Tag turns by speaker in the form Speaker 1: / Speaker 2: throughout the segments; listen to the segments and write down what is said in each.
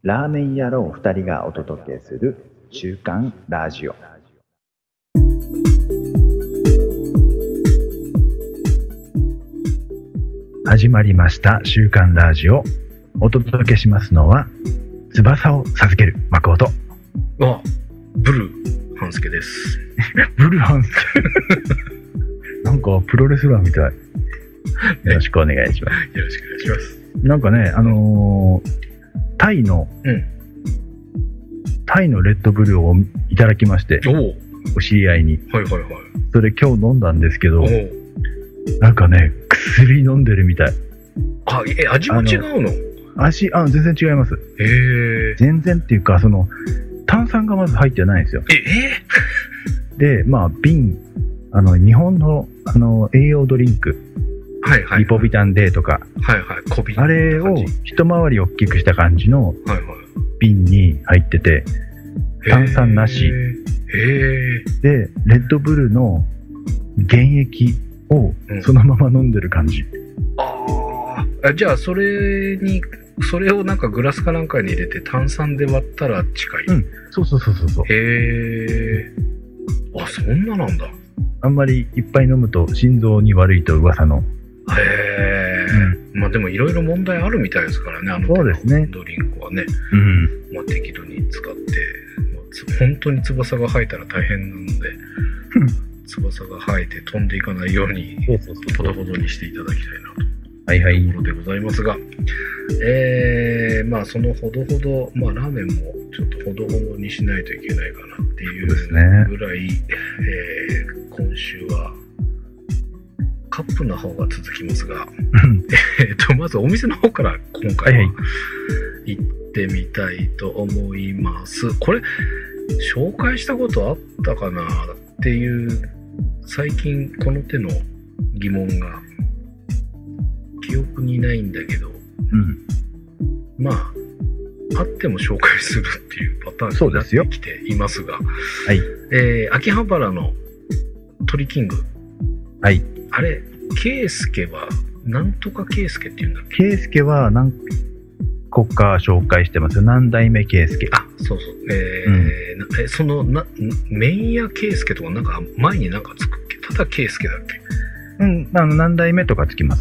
Speaker 1: ラーメン野郎2人がお届けする週刊ラジオ。始まりました週刊ラジオ。お届けしますのは翼を授ける誠。
Speaker 2: ブルーハンスケです。
Speaker 1: ブルーハンスケなんかプロレスラーみたい。よろしくお願いします。
Speaker 2: よろしくお願いします。
Speaker 1: なんかね、タイのレッドブルーをいただきまして、お知り合いに。
Speaker 2: はいはいはい。
Speaker 1: それ今日飲んだんですけど、なんかね、薬飲んでるみたい。
Speaker 2: 味も違うの？
Speaker 1: 全然違います。全然っていうか、炭酸がまず入ってないんですよ。で、瓶、日本の、栄養ドリンク、リポビタン D とか、あれを一回り大きくした感じの瓶に入ってて、炭酸なし。で、レッドブルの原液をそのまま飲んでる感じ。
Speaker 2: じゃあそれをなんかグラスかなんかに入れて炭酸で割ったら近い。
Speaker 1: そう。
Speaker 2: そんななんだ。
Speaker 1: あんまりいっぱい飲むと心臓に悪いと噂の。
Speaker 2: でもいろいろ問題あるみたいですからね、
Speaker 1: そうですね。
Speaker 2: ドリンクはね。適度に使って、本当に翼が生えたら大変なので、翼が生えて飛んでいかないように、ほどほどにしていただきたいなと。ところでございますが、そのほどほど、ラーメンもちょっとほどほどにしないといけないかなっていうぐらい、今週はカップの方が続きますが、まずお店の方から今回は行ってみたいと思います。これ紹介したことあったかなっていう最近この手の疑問が記憶にないんだけど、あっても紹介するっていうパターンになってきていますが、秋葉原の鳥キング、あれケイスケはなんとかケイスケっていうんだっけ？
Speaker 1: ケイスケは何個か紹介してますよ。何代目ケイスケ。
Speaker 2: そう。麺屋ケイスケとかなんか前になんかつくっけ？ただケイスケだっけ？
Speaker 1: 何代目とかつきます。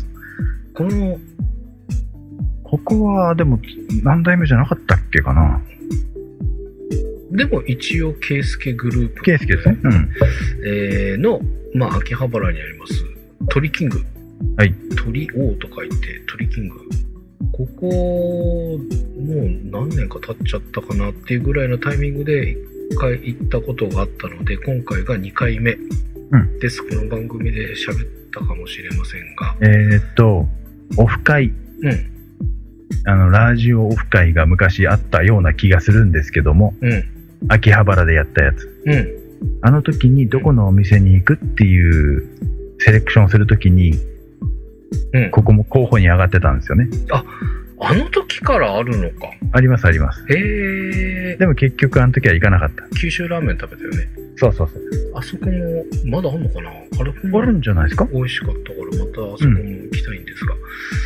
Speaker 1: ここはでも何代目じゃなかったっけかな。
Speaker 2: でも一応ケイスケグループ、
Speaker 1: ケイスケですね。
Speaker 2: の秋葉原にあります鳥キング、鳥王と書いて鳥キング。ここもう何年か経っちゃったかなっていうぐらいのタイミングで1回行ったことがあったので、今回が2回目です。この番組で喋ったかもしれませんが、
Speaker 1: オフ会、ラジオオフ会が昔あったような気がするんですけども、秋葉原でやったやつ、あの時にどこのお店に行くっていうセレクションするときに、ここも候補に上がってたんですよね。
Speaker 2: あの時からあるのか。
Speaker 1: あります。でも結局あの時は行かなかった。
Speaker 2: 九州ラーメン食べたよね。
Speaker 1: そう。
Speaker 2: あそこもまだあんのかな。あ
Speaker 1: るんじゃないですか。
Speaker 2: 美味しかったからまたあそこも行きたいんですが、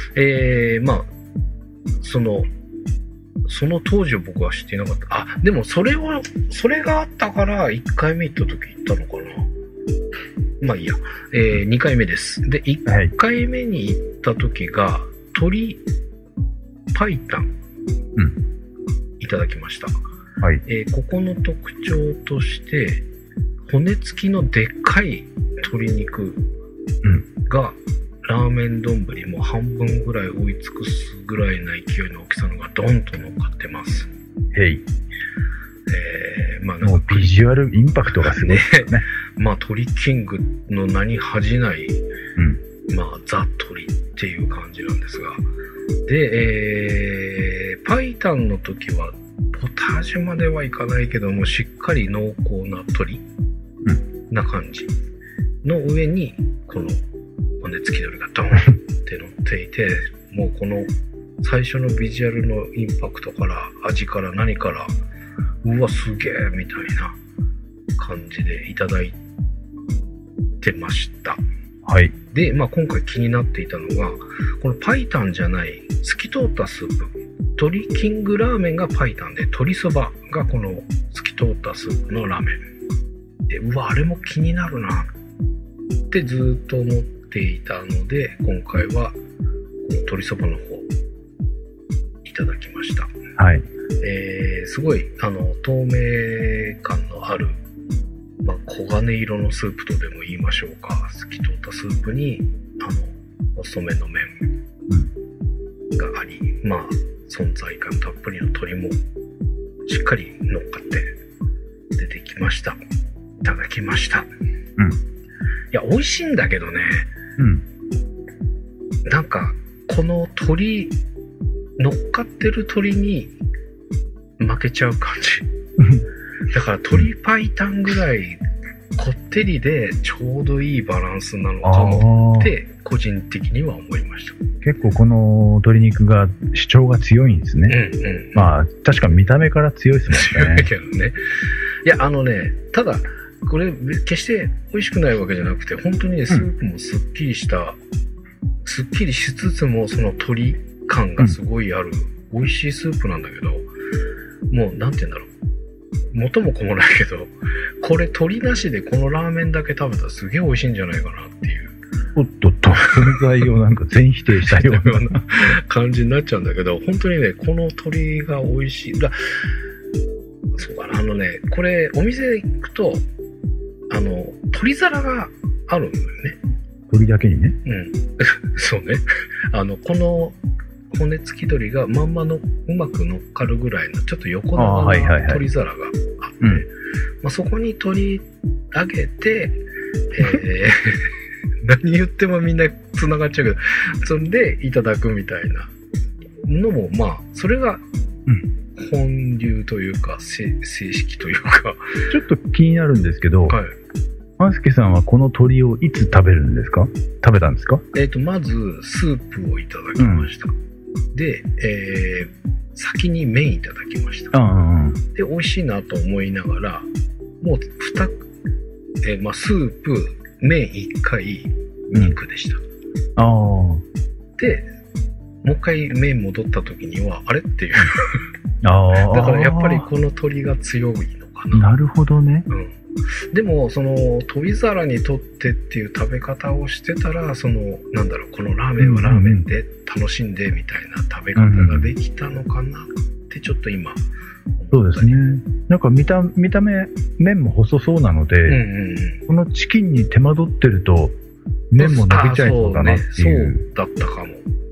Speaker 2: その当時を僕は知っていなかった。でもそれがあったから1回目行った時行ったのかな。いいや。2回目です。で、1回目に行った時が、鶏白湯いただきました。ここの特徴として、骨付きのでっかい鶏肉が、ラーメン丼も半分ぐらい追い尽くすぐらいな勢いの大きさのがドンと乗っかってます。
Speaker 1: もうビジュアルインパクトがすごいですよね。
Speaker 2: 鳥キングの名に恥じない、ザ・鳥っていう感じなんですが、で、パイタンの時はポタージュまではいかないけども、しっかり濃厚な鶏な感じの上にこの骨付き鶏がドンって乗っていて、もうこの最初のビジュアルのインパクトから味から何から、うわすげえみたいな感じでいただいてました。で、今回気になっていたのが、このパイタンじゃない透き通ったスープ鶏キングラーメンがパイタンで、鶏そばがこの透き通ったスープのラーメンで、うわ、あれも気になるなってずっと思っていたので、今回はこの鶏そばの方いただきました。
Speaker 1: はい。
Speaker 2: すごい透明感のある、黄金色のスープとでも言いましょうか、透き通ったスープに細めの麺があり、存在感たっぷりの鶏もしっかり乗っかって出てきました。いただきました。いや、美味しいんだけどね、なんかこの鶏乗っかってる鶏に負けちゃう感じだから鶏白湯ぐらいこってりでちょうどいいバランスなのかもって個人的には思いました。
Speaker 1: 結構この鶏肉が主張が強いんですね。確か見た目から強いですもんね。
Speaker 2: 強いけどね。いや、ただこれ決して美味しくないわけじゃなくて、本当にね、スープもすっきりした、すっきりしつつもその鶏感がすごいある、美味しいスープなんだけど、もうなんて言うんだろう、元も子もないけど、これ鶏なしでこのラーメンだけ食べたらすげえ美味しいんじゃないかなっていう、
Speaker 1: おっとっと存在をなんか全否定したような
Speaker 2: 感じになっちゃうんだけど、本当にね、この鶏が美味しい。そうかな、これお店行くと鶏皿があるんだよね。
Speaker 1: 鶏だけにね。
Speaker 2: そうね。この骨付き鶏がまんまのうまく乗っかるぐらいのちょっと横長な鶏皿があって、そこに取り上げて、何言ってもみんな繋がっちゃうけど、それでいただくみたいなのも、それが本流というか正式というか。
Speaker 1: ちょっと気になるんですけど、マンスケさんはこの鶏をいつ食べるんですか？食べたんですか？
Speaker 2: まずスープをいただきました。で、先に麺いただきました。で、美味しいなと思いながら、もうスープ、麺1回、肉でした。で、もう一回麺戻った時には、あれっていう。だからやっぱりこの鶏が強いのかな。
Speaker 1: なるほどね。
Speaker 2: でも、その、鶏皿にとってっていう食べ方をしてたら、このラーメンはラーメンで楽しんでみたいな食べ方ができたのかなってちょっと今。
Speaker 1: そうですね。なんか見た目、麺も細そうなので、このチキンに手間取ってると、麺も伸びちゃいそうだなっていう。
Speaker 2: そうだったかも。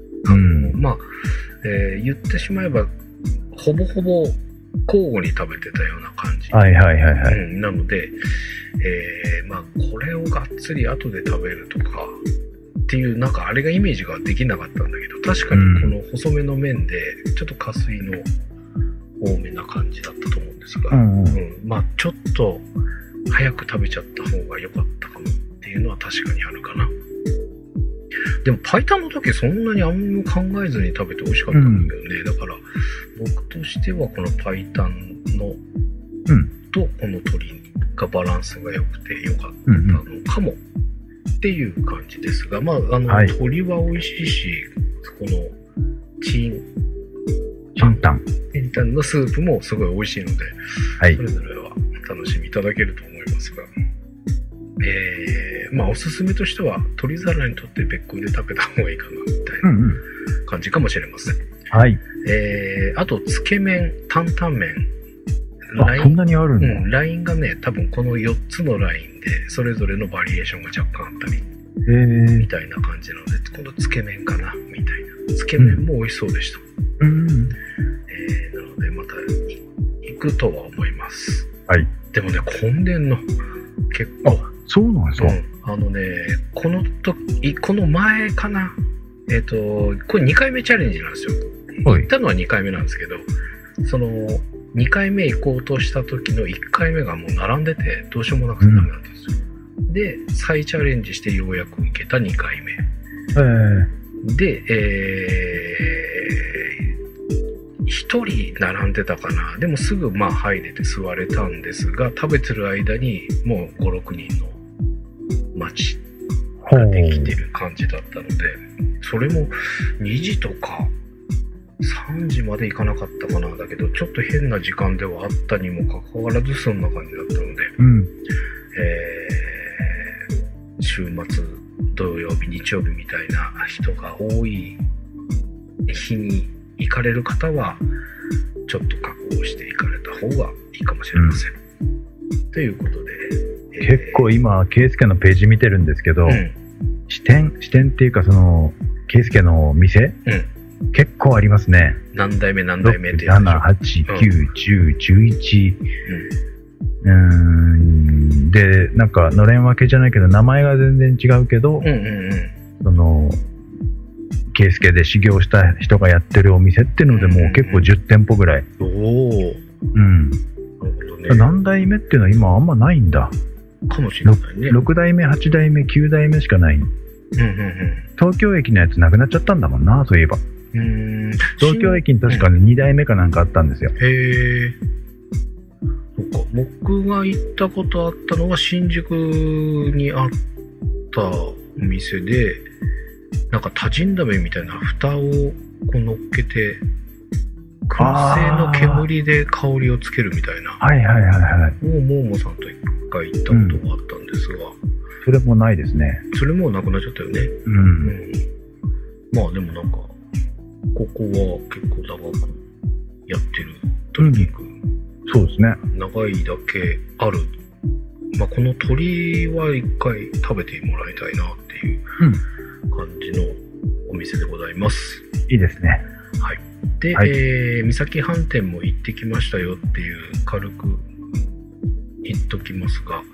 Speaker 2: 言ってしまえば、ほぼほぼ交互に食べてたような感じ。なので、これをがっつり後で食べるとかっていう、なんかあれがイメージができなかったんだけど、確かにこの細めの麺で、ちょっと加水の多めな感じだったと思うんですが、ちょっと早く食べちゃった方が良かったかもっていうのは確かにあるかな。でもパイタンの時そんなに何も考えずに食べて美味しかったんだけどね。だから僕としてはこのパイタンの、とこの鶏がバランスが良くて良かったのかもっていう感じですが、鶏は美味しいし、このチンタンのスープもすごい美味しいので、それぞれは楽しみいただけると思いますが、おすすめとしては鶏皿にとって別個で食べた方がいいかなみたいな感じかもしれません。あとつけ麺、担々麺、
Speaker 1: そんなにあるんだ。
Speaker 2: ラインがね、多分この4つのラインでそれぞれのバリエーションが若干あったりみたいな感じなので、このつけ麺かなみたいな。つけ麺も美味しそうでした。なのでまた行くとは思います。でもね、混んでんの結構。
Speaker 1: そうなんですか？
Speaker 2: この前かな。これ2回目チャレンジなんですよ。行ったのは2回目なんですけど、その2回目行こうとした時の1回目がもう並んでてどうしようもなくてダメだったんですよ。で、再チャレンジしてようやく行けた2回目。で、1人並んでたかな。でもすぐ入れて座れたんですが、食べてる間にもう5、6人の待ちができてる感じだったので、それも2時とか 3時まで行かなかったかな。だけど、ちょっと変な時間ではあったにもかかわらず、そんな感じだったので、
Speaker 1: うん、
Speaker 2: 週末、土曜日、日曜日みたいな人が多い日に行かれる方は、ちょっと覚悟して行かれた方がいいかもしれません。ということで、
Speaker 1: 結構今、ケイスケのページ見てるんですけど、支店っていうか、ケイスケの店、結構ありますね。
Speaker 2: 何代目ってやつでしょ。
Speaker 1: 7、8、9、10、11。で、なんか、のれん分けじゃないけど、名前が全然違うけど、ケイスケで修行した人がやってるお店っていうのでもう結構10店舗ぐらい。
Speaker 2: おお。
Speaker 1: うん。なるほどね。何代目っていうのは今あんまないんだ。
Speaker 2: かもしれないね。
Speaker 1: 6代目、8代目、9代目しかない。東京駅のやつなくなっちゃったんだもんな、そういえば。東京駅に確かに2代目かなんかあったんですよ。
Speaker 2: へえ。そっか。僕が行ったことあったのは新宿にあったお店で、なんか多人ダメみたいな蓋をこう乗っけて、燻製の煙で香りをつけるみたいな。
Speaker 1: はいはいはいはい。
Speaker 2: ももさんと一回行ったことがあったんですが。
Speaker 1: それもないですね。
Speaker 2: それもなくなっちゃったよね。まあでもなんか、ここは結構長くやってる鶏肉。
Speaker 1: そうですね。
Speaker 2: 長いだけある。まあこの鶏は一回食べてもらいたいなっていう感じのお店でございます。
Speaker 1: いいですね。
Speaker 2: はい。で、三崎飯店も行ってきましたよっていう軽く言っときますが、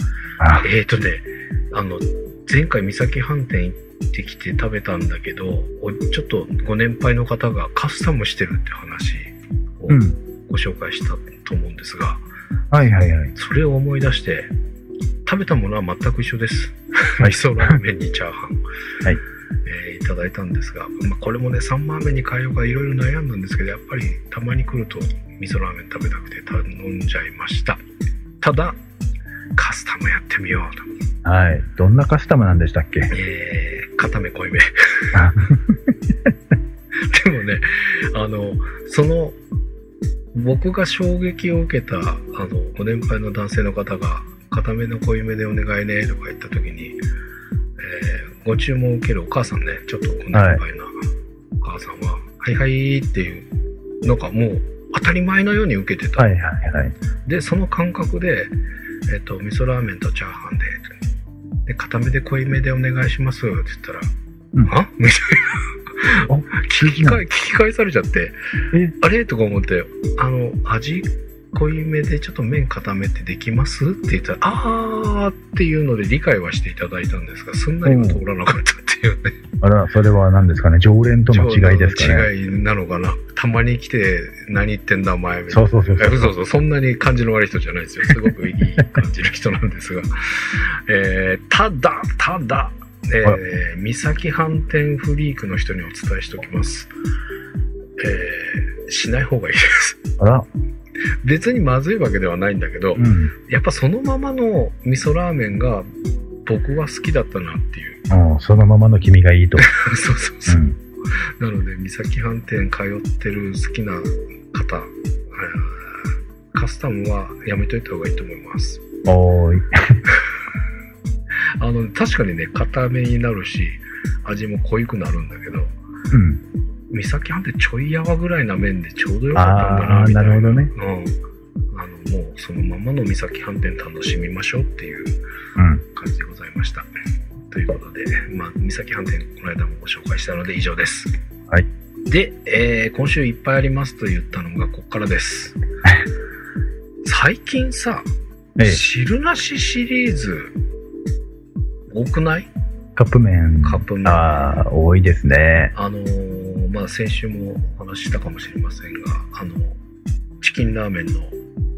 Speaker 2: 前回三崎飯店行ってきて食べたんだけど、ちょっとご年配の方がカスタムしてるって話をご紹介したと思うんですが、
Speaker 1: はいはいはい。
Speaker 2: それを思い出して、食べたものは全く一緒です。味噌ラーメンにチャーハン。はい。いただいたんですが、これもね、3万円に変えようかいろいろ悩んだんですけど、やっぱりたまに来ると味噌ラーメン食べたくて頼んじゃいました。ただ、カスタムやってみようと。
Speaker 1: はい。どんなカスタムなんでしたっけ？
Speaker 2: 固め濃いめ。でもね、僕が衝撃を受けた、ご年配の男性の方が、固めの濃いめでお願いねとか言った時に、ご注文を受けるお母さんね、ちょっとご年配なお母さんは、はいはいっていう、なんかもう当たり前のように受けてた。はいはいはい。で、その感覚で、味噌ラーメンとチャーハンで、固めで濃いめでお願いしますって言ったら、はみたいな。聞き返されちゃって、あれとか思って、味濃いめでちょっと麺固めてできますって言ったら、あーっていうので理解はしていただいたんですが、すんなりは通らなかったっていうね。
Speaker 1: あら、それは何ですかね、常連との違いですかね。
Speaker 2: 違いなのかな。たまに来て、何言ってんだお前み
Speaker 1: たいな。そう、
Speaker 2: そんなに感じの悪い人じゃないですよ。すごくいい感じの人なんですが。ただ、三崎飯店フリークの人にお伝えしておきます。しない方がいいです。
Speaker 1: あら。
Speaker 2: 別にまずいわけではないんだけど、やっぱそのままの味噌ラーメンが僕は好きだったなっていう。
Speaker 1: そのままの君がいいと。
Speaker 2: そう、なので三崎飯店通ってる好きな方、カスタムはやめといた方がいいと思います。確かにね、固めになるし味も濃いくなるんだけど、三崎飯店ちょいやわぐらいな麺でちょうどよかったんだなみたいな。
Speaker 1: なるほどね。
Speaker 2: もうそのままの三崎飯店楽しみましょうっていう感じでございました。ということで、三崎飯店この間もご紹介したので以上です。
Speaker 1: はい。
Speaker 2: で、今週いっぱいありますと言ったのがこっからです。最近さ、汁なしシリーズ多くない？
Speaker 1: カップ麺。多いですね。
Speaker 2: 先週もお話ししたかもしれませんが、チキンラーメンの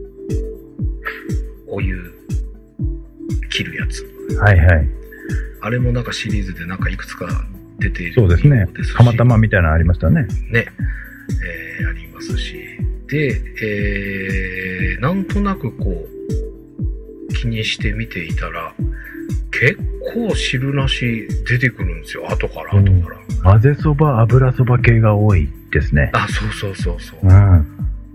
Speaker 2: お湯切るやつ。はいはい。あれもなんかシリーズでなんかいくつか出ている。
Speaker 1: そうですね。釜玉みたいなのありましたね。
Speaker 2: ね。ありますし。で、なんとなくこう、気にして見ていたら、結構汁なし出てくるんですよ。後から。
Speaker 1: 混ぜそば、油そば系が多い。 ですね。
Speaker 2: あ、そうそうそうそう。
Speaker 1: うん。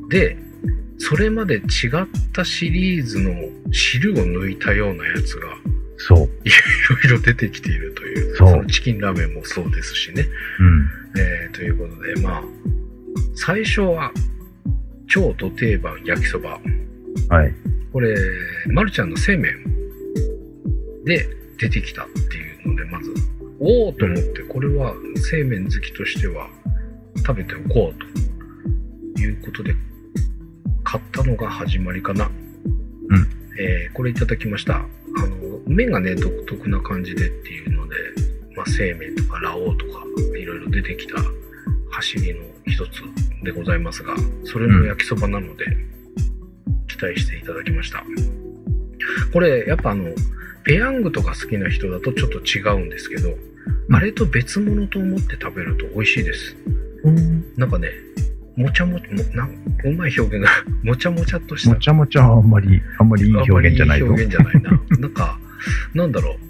Speaker 2: で、それまで違ったシリーズの汁を抜いたようなやつが、
Speaker 1: そう。
Speaker 2: いろいろ出てきているという。
Speaker 1: そう。
Speaker 2: そのチキンラーメンもそうですしね。
Speaker 1: うん。
Speaker 2: ということで、まあ、最初は、超ド定番焼きそば。
Speaker 1: はい。
Speaker 2: これ、まるちゃんの製麺で出てきたっていうので、まず、おーと思って、これは製麺好きとしては食べておこうということで、買ったのが始まりかな。
Speaker 1: うん。
Speaker 2: これいただきました。麺がね、独特な感じでっていうので、まあ、製麺とかラオウとか、いろいろ出てきた走りの一つでございますが、それの焼きそばなので、期待していただきました。これ、やっぱペヤングとか好きな人だとちょっと違うんですけど、あれと別物と思って食べると美味しいです。なんかね、もちゃもちゃ、うまい表現が、もちゃもちゃっとした。
Speaker 1: もちゃもちゃはあんまりいい表現じゃないと。
Speaker 2: いい表現じゃないな。なんか、なんだろう。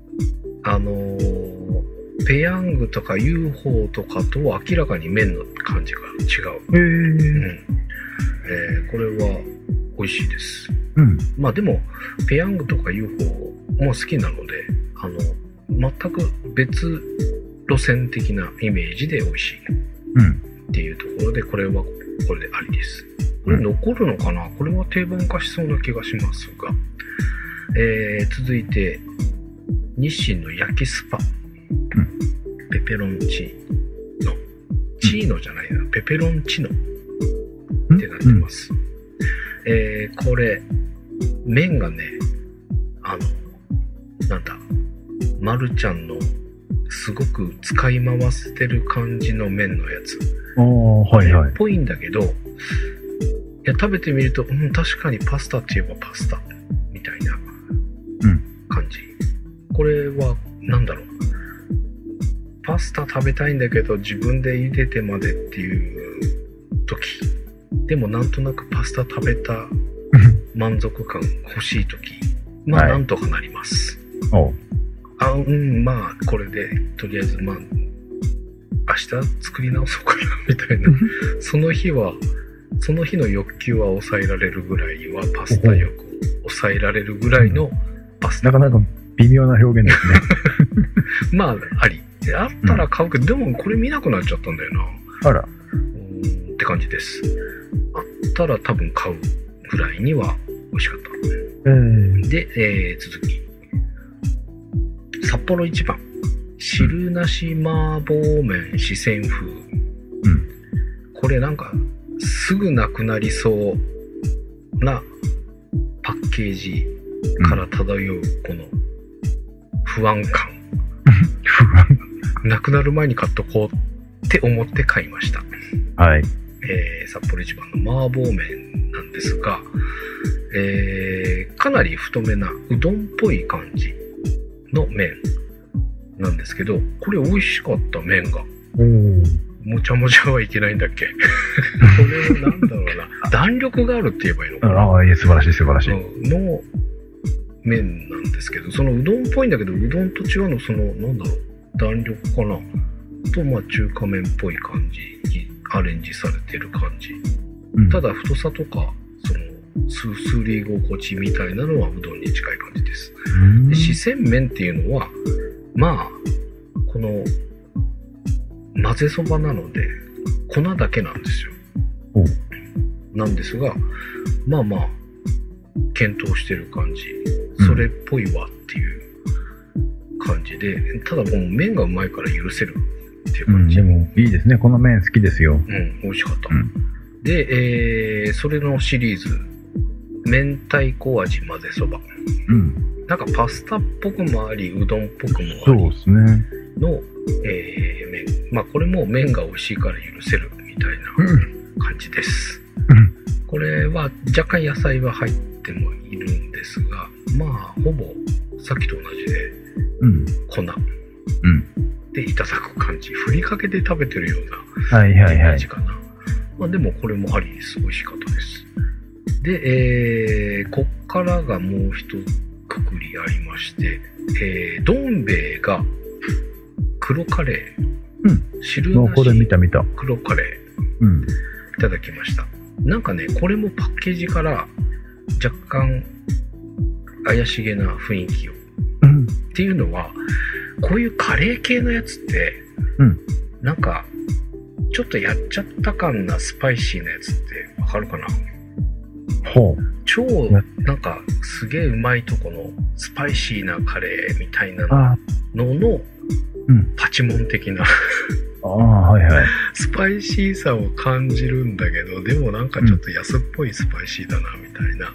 Speaker 2: ペヤングとか UFO とかと明らかに麺の感じが違う。これは美味しいです。
Speaker 1: うん。
Speaker 2: まあでも、ペヤングとか UFO も好きなので、全く別路線的なイメージで美味しい。
Speaker 1: うん。
Speaker 2: っていうところで、これはこれでありです。これ残るのかな？これは定番化しそうな気がしますが。続いて、日清の焼きスパ。
Speaker 1: うん、
Speaker 2: ペペロンチーノ。チーノじゃないな。ペペロンチノってなってます。これ、麺がね、なんだ、まるちゃんのすごく使い回してる感じの麺のやつ。
Speaker 1: はいはい。
Speaker 2: っぽいんだけど、いや、食べてみると、確かにパスタって言えばパスタみたいな感じ。これは、なんだろう。パスタ食べたいんだけど、自分で茹でてまでっていう時。でもなんとなくパスタ食べた満足感欲しい時。まあ、なんとかなります。まあ、これで、とりあえず、まあ、明日作り直そうかな、みたいな。その日の欲求は抑えられるぐらいは、パスタ欲を抑えられるぐらいのパスタ。
Speaker 1: なかなか微妙な表現ですね。
Speaker 2: まあ、あり。あったら買うけど、でもこれ見なくなっちゃったんだよな。
Speaker 1: あら。
Speaker 2: って感じです。あったら多分買うぐらいには美味しかった。で、続き。札幌一番。汁なし麻婆麺四川風。これなんか、すぐなくなりそうなパッケージから漂うこの不安感。なくなる前に買っとこうって思って買いました。
Speaker 1: はい。
Speaker 2: 札幌一番の麻婆麺なんですが、かなり太めなうどんっぽい感じの麺なんですけど、これ美味しかった麺が。もちゃもちゃはいけないんだっけこれなんだろうな。弾力があるって言えばいいのかな。
Speaker 1: ああ、いや、素晴らしい素晴らしい。
Speaker 2: の麺なんですけど、そのうどんっぽいんだけど、うどんと違うの、なんだろう。弾力かなと、まあ中華麺っぽい感じにアレンジされてる感じ。ただ太さとか、すすり心地みたいなのはうどんに近い感じです。で、四川麺っていうのは、まあ、この、混ぜそばなので、粉だけなんですよ。なんですが、まあまあ、検討してる感じ。それっぽいわっていう感じで、ただもう麺がうまいから許せるっていう感じ。
Speaker 1: でもいいですね。この麺好きですよ。
Speaker 2: 美味しかった。で、それのシリーズ、明太子味混ぜそば。なんかパスタっぽくもあり、うどんっぽくもあり。
Speaker 1: そうですね。
Speaker 2: の、麺。まあこれも麺が美味しいから許せるみたいな感じです。これは若干野菜は入ってもいるんですが、まあほぼさっきと同じで、粉でいただく感じ。ふりかけで食べてるようなイメージかな。まあでもこれもありです。美味しかったです。で、こっからがもう一くくりありまして、どん兵衛が黒カレー、 汁なし
Speaker 1: これ見た
Speaker 2: 黒カレー、いただきました。なんかね、これもパッケージから若干怪しげな雰囲気を、っていうのはこういうカレー系のやつって、なんかちょっとやっちゃった感なスパイシーなやつってわかるかな？超なんかすげえうまいとこのスパイシーなカレーみたいなののパチモン的なスパイシーさを感じるんだけど、でもなんかちょっと安っぽいスパイシーだなみたいな、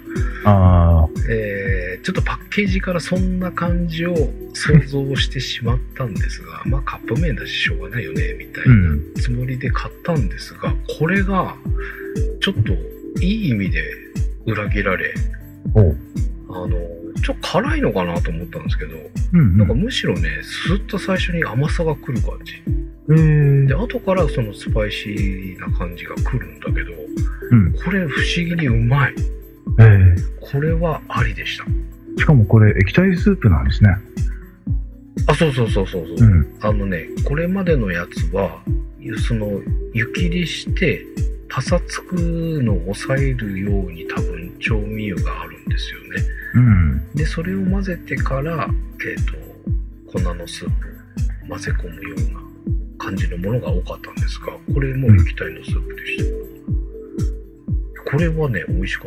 Speaker 2: ちょっとパッケージからそんな感じを想像してしまったんですが、まあカップ麺だししょうがないよねみたいなつもりで買ったんですが、これがちょっといい意味で裏切られ、ちょっと辛いのかなと思ったんですけど、なんかむしろね、スッと最初に甘さが来る感じ。で、後からそのスパイシーな感じが来るんだけど、これ不思議にうまい。これはありでした。
Speaker 1: しかもこれ液体スープなんですね。
Speaker 2: そう。これまでのやつは、その湯切りしてパサつくのを抑えるように多分調味油があるんですよね。で、それを混ぜてから、粉のスープを混ぜ込むような感じのものが多かったんですが、これも液体のスープでした。これはね、美味しかった。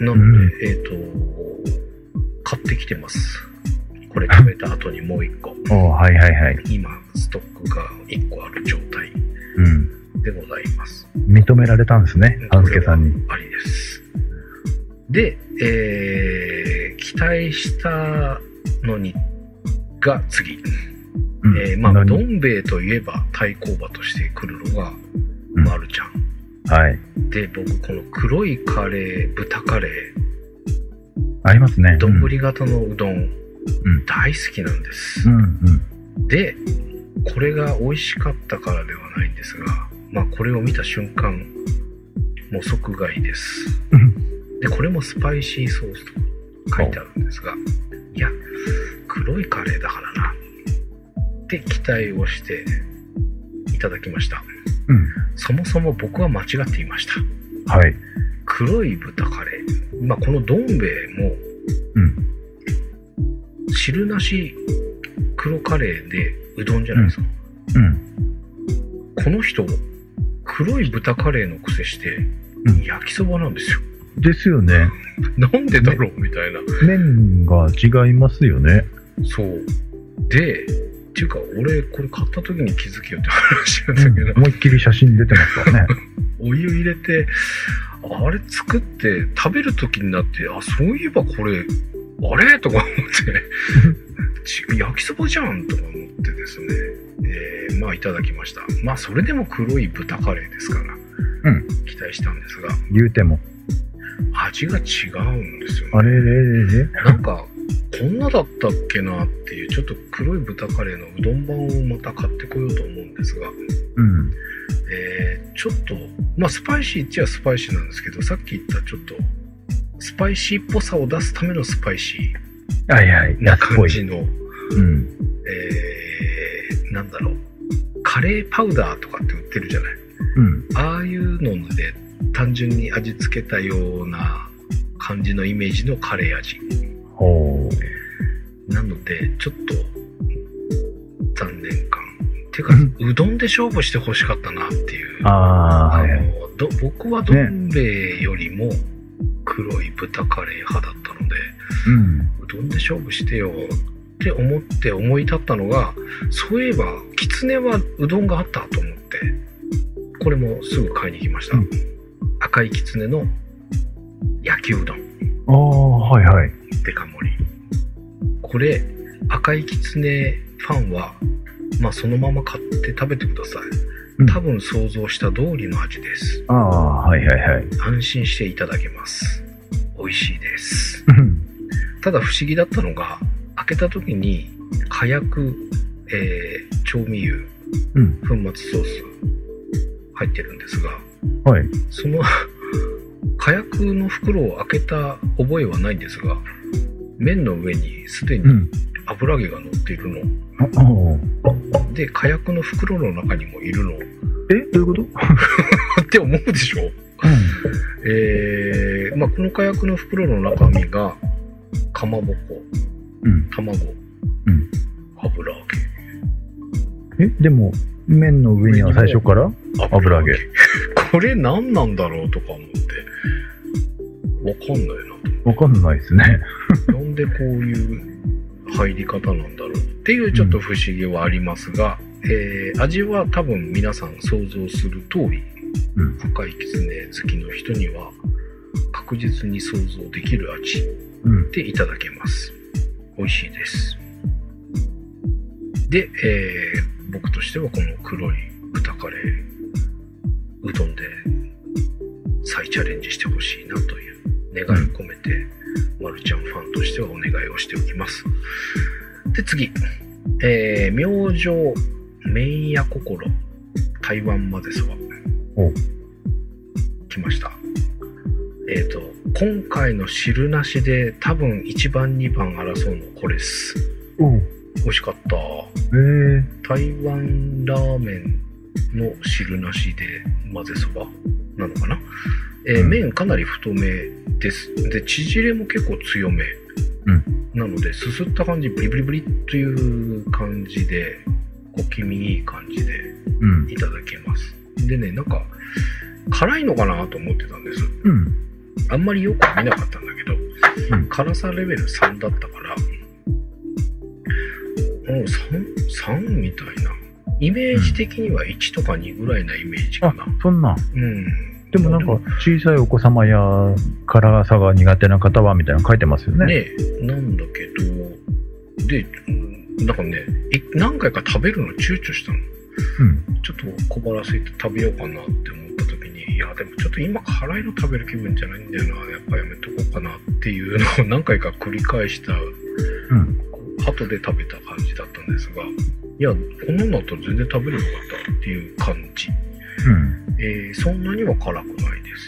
Speaker 2: なので、買ってきてます。これ食べた後にもう一個。今、ストックが1個ある状態でございます。
Speaker 1: 認められたんですね、半助さんに。
Speaker 2: ありです。で、期待したのにが次。どん兵衛といえば対抗馬として来るのが、まるちゃん。で、僕、この黒いカレー、豚カレー。
Speaker 1: ありますね。
Speaker 2: 丼型のうどん、大好きなんです。で、これが美味しかったからではないんですが、まあ、これを見た瞬間、もう即買いです。で、これもスパイシーソースと書いてあるんですが、いや、黒いカレーだからな。って期待をしていただきました。そもそも僕は間違っていました。黒い豚カレー。まあ、このどん兵衛も、汁なし黒カレーでうどんじゃないですか。この人、黒い豚カレーの癖して、焼きそばなんですよ。
Speaker 1: ですよね。
Speaker 2: なんでだろうみたいな。
Speaker 1: 麺が違いますよね。
Speaker 2: そう。で、っていうか、俺、これ買った時に気づきよって話なんだけど。
Speaker 1: 思いっきり写真出てますからね。
Speaker 2: お湯入れて、あれ作って食べる時になって、そういえばこれ、あれとか思って、焼きそばじゃんとか思ってですね、まあいただきました。まあそれでも黒い豚カレーですから、期待したんですが。
Speaker 1: 言うても。
Speaker 2: 味が違うんですよね。
Speaker 1: あれ
Speaker 2: なんか、こんなだったっけなっていう、ちょっと黒い豚カレーのうどん版をまた買ってこようと思うんですが、ちょっと、まあスパイシーっちゃスパイシーなんですけど、さっき言ったちょっと、スパイシーっぽさを出すためのスパイシーな感じの、なんだろう、カレーパウダーとかって売ってるじゃない。ああいうので単純に味付けたような感じのイメージのカレー味。なので、ちょっと残念感。てか、うどんで勝負して欲しかったなっていう。僕はどん兵衛よりも黒い豚カレー派だったので、うどんで勝負してよって思って思い立ったのが、そういえばきつねはうどんがあったと思って、これもすぐ買いに行きました。赤いきつねの焼きうどん。デカ盛り。これ赤いきつねファンはまあそのまま買って食べてください。多分想像した通りの味です。安心していただけます。美味しいです。ただ不思議だったのが、開けた時に火薬、調味油、粉末ソース入ってるんですが、その火薬の袋を開けた覚えはないんですが、麺の上にすでに油揚げが乗っているの。で、火薬の袋の中にもいるの。
Speaker 1: どういうこと
Speaker 2: って思うでしょ。まあ、この火薬の袋の中身が、かまぼこ、卵、油揚げ。
Speaker 1: でも、麺の上には最初から油揚げ。
Speaker 2: これ何なんだろうとか思って。わかんないなと。
Speaker 1: わかんないですね。
Speaker 2: なんでこういう入り方なんだろうっていうちょっと不思議はありますが、味は多分皆さん想像する通り、赤いきつね好きの人には確実に想像できる味でいただけます。美味しいです。で、僕としてはこの黒い豚カレーうどんで再チャレンジしてほしいなという願いを込めて、まるちゃんファンとしてはお願いをしておきます。で、次、明星麺屋心台湾混ぜそば来ました。今回の汁なしで多分1番2番争うのこれです。美味しかった。台湾ラーメンの汁なしで混ぜそばなのかな。麺かなり太めです。で、縮れも結構強め。なので、すすった感じ、ブリブリブリという感じで、小気味いい感じでいただけます。でね、なんか、辛いのかなと思ってたんです。あんまりよく見なかったんだけど、辛さレベル3だったから、3みたいな。イメージ的には1とか2ぐらいなイメージかな。
Speaker 1: そんな。でもなんか小さいお子様や辛さが苦手な方はみたいなの書いてますよね。
Speaker 2: なんだけど、で、なんかね、何回か食べるの躊躇したの。ちょっと小腹空いて食べようかなって思った時に、いやでもちょっと今辛いの食べる気分じゃないんだよな、やっぱやめとこうかなっていうのを何回か繰り返した、後で食べた感じだったんですが、いや、こんなのだったら全然食べれなかったっていう感じ。そんなには辛くないです。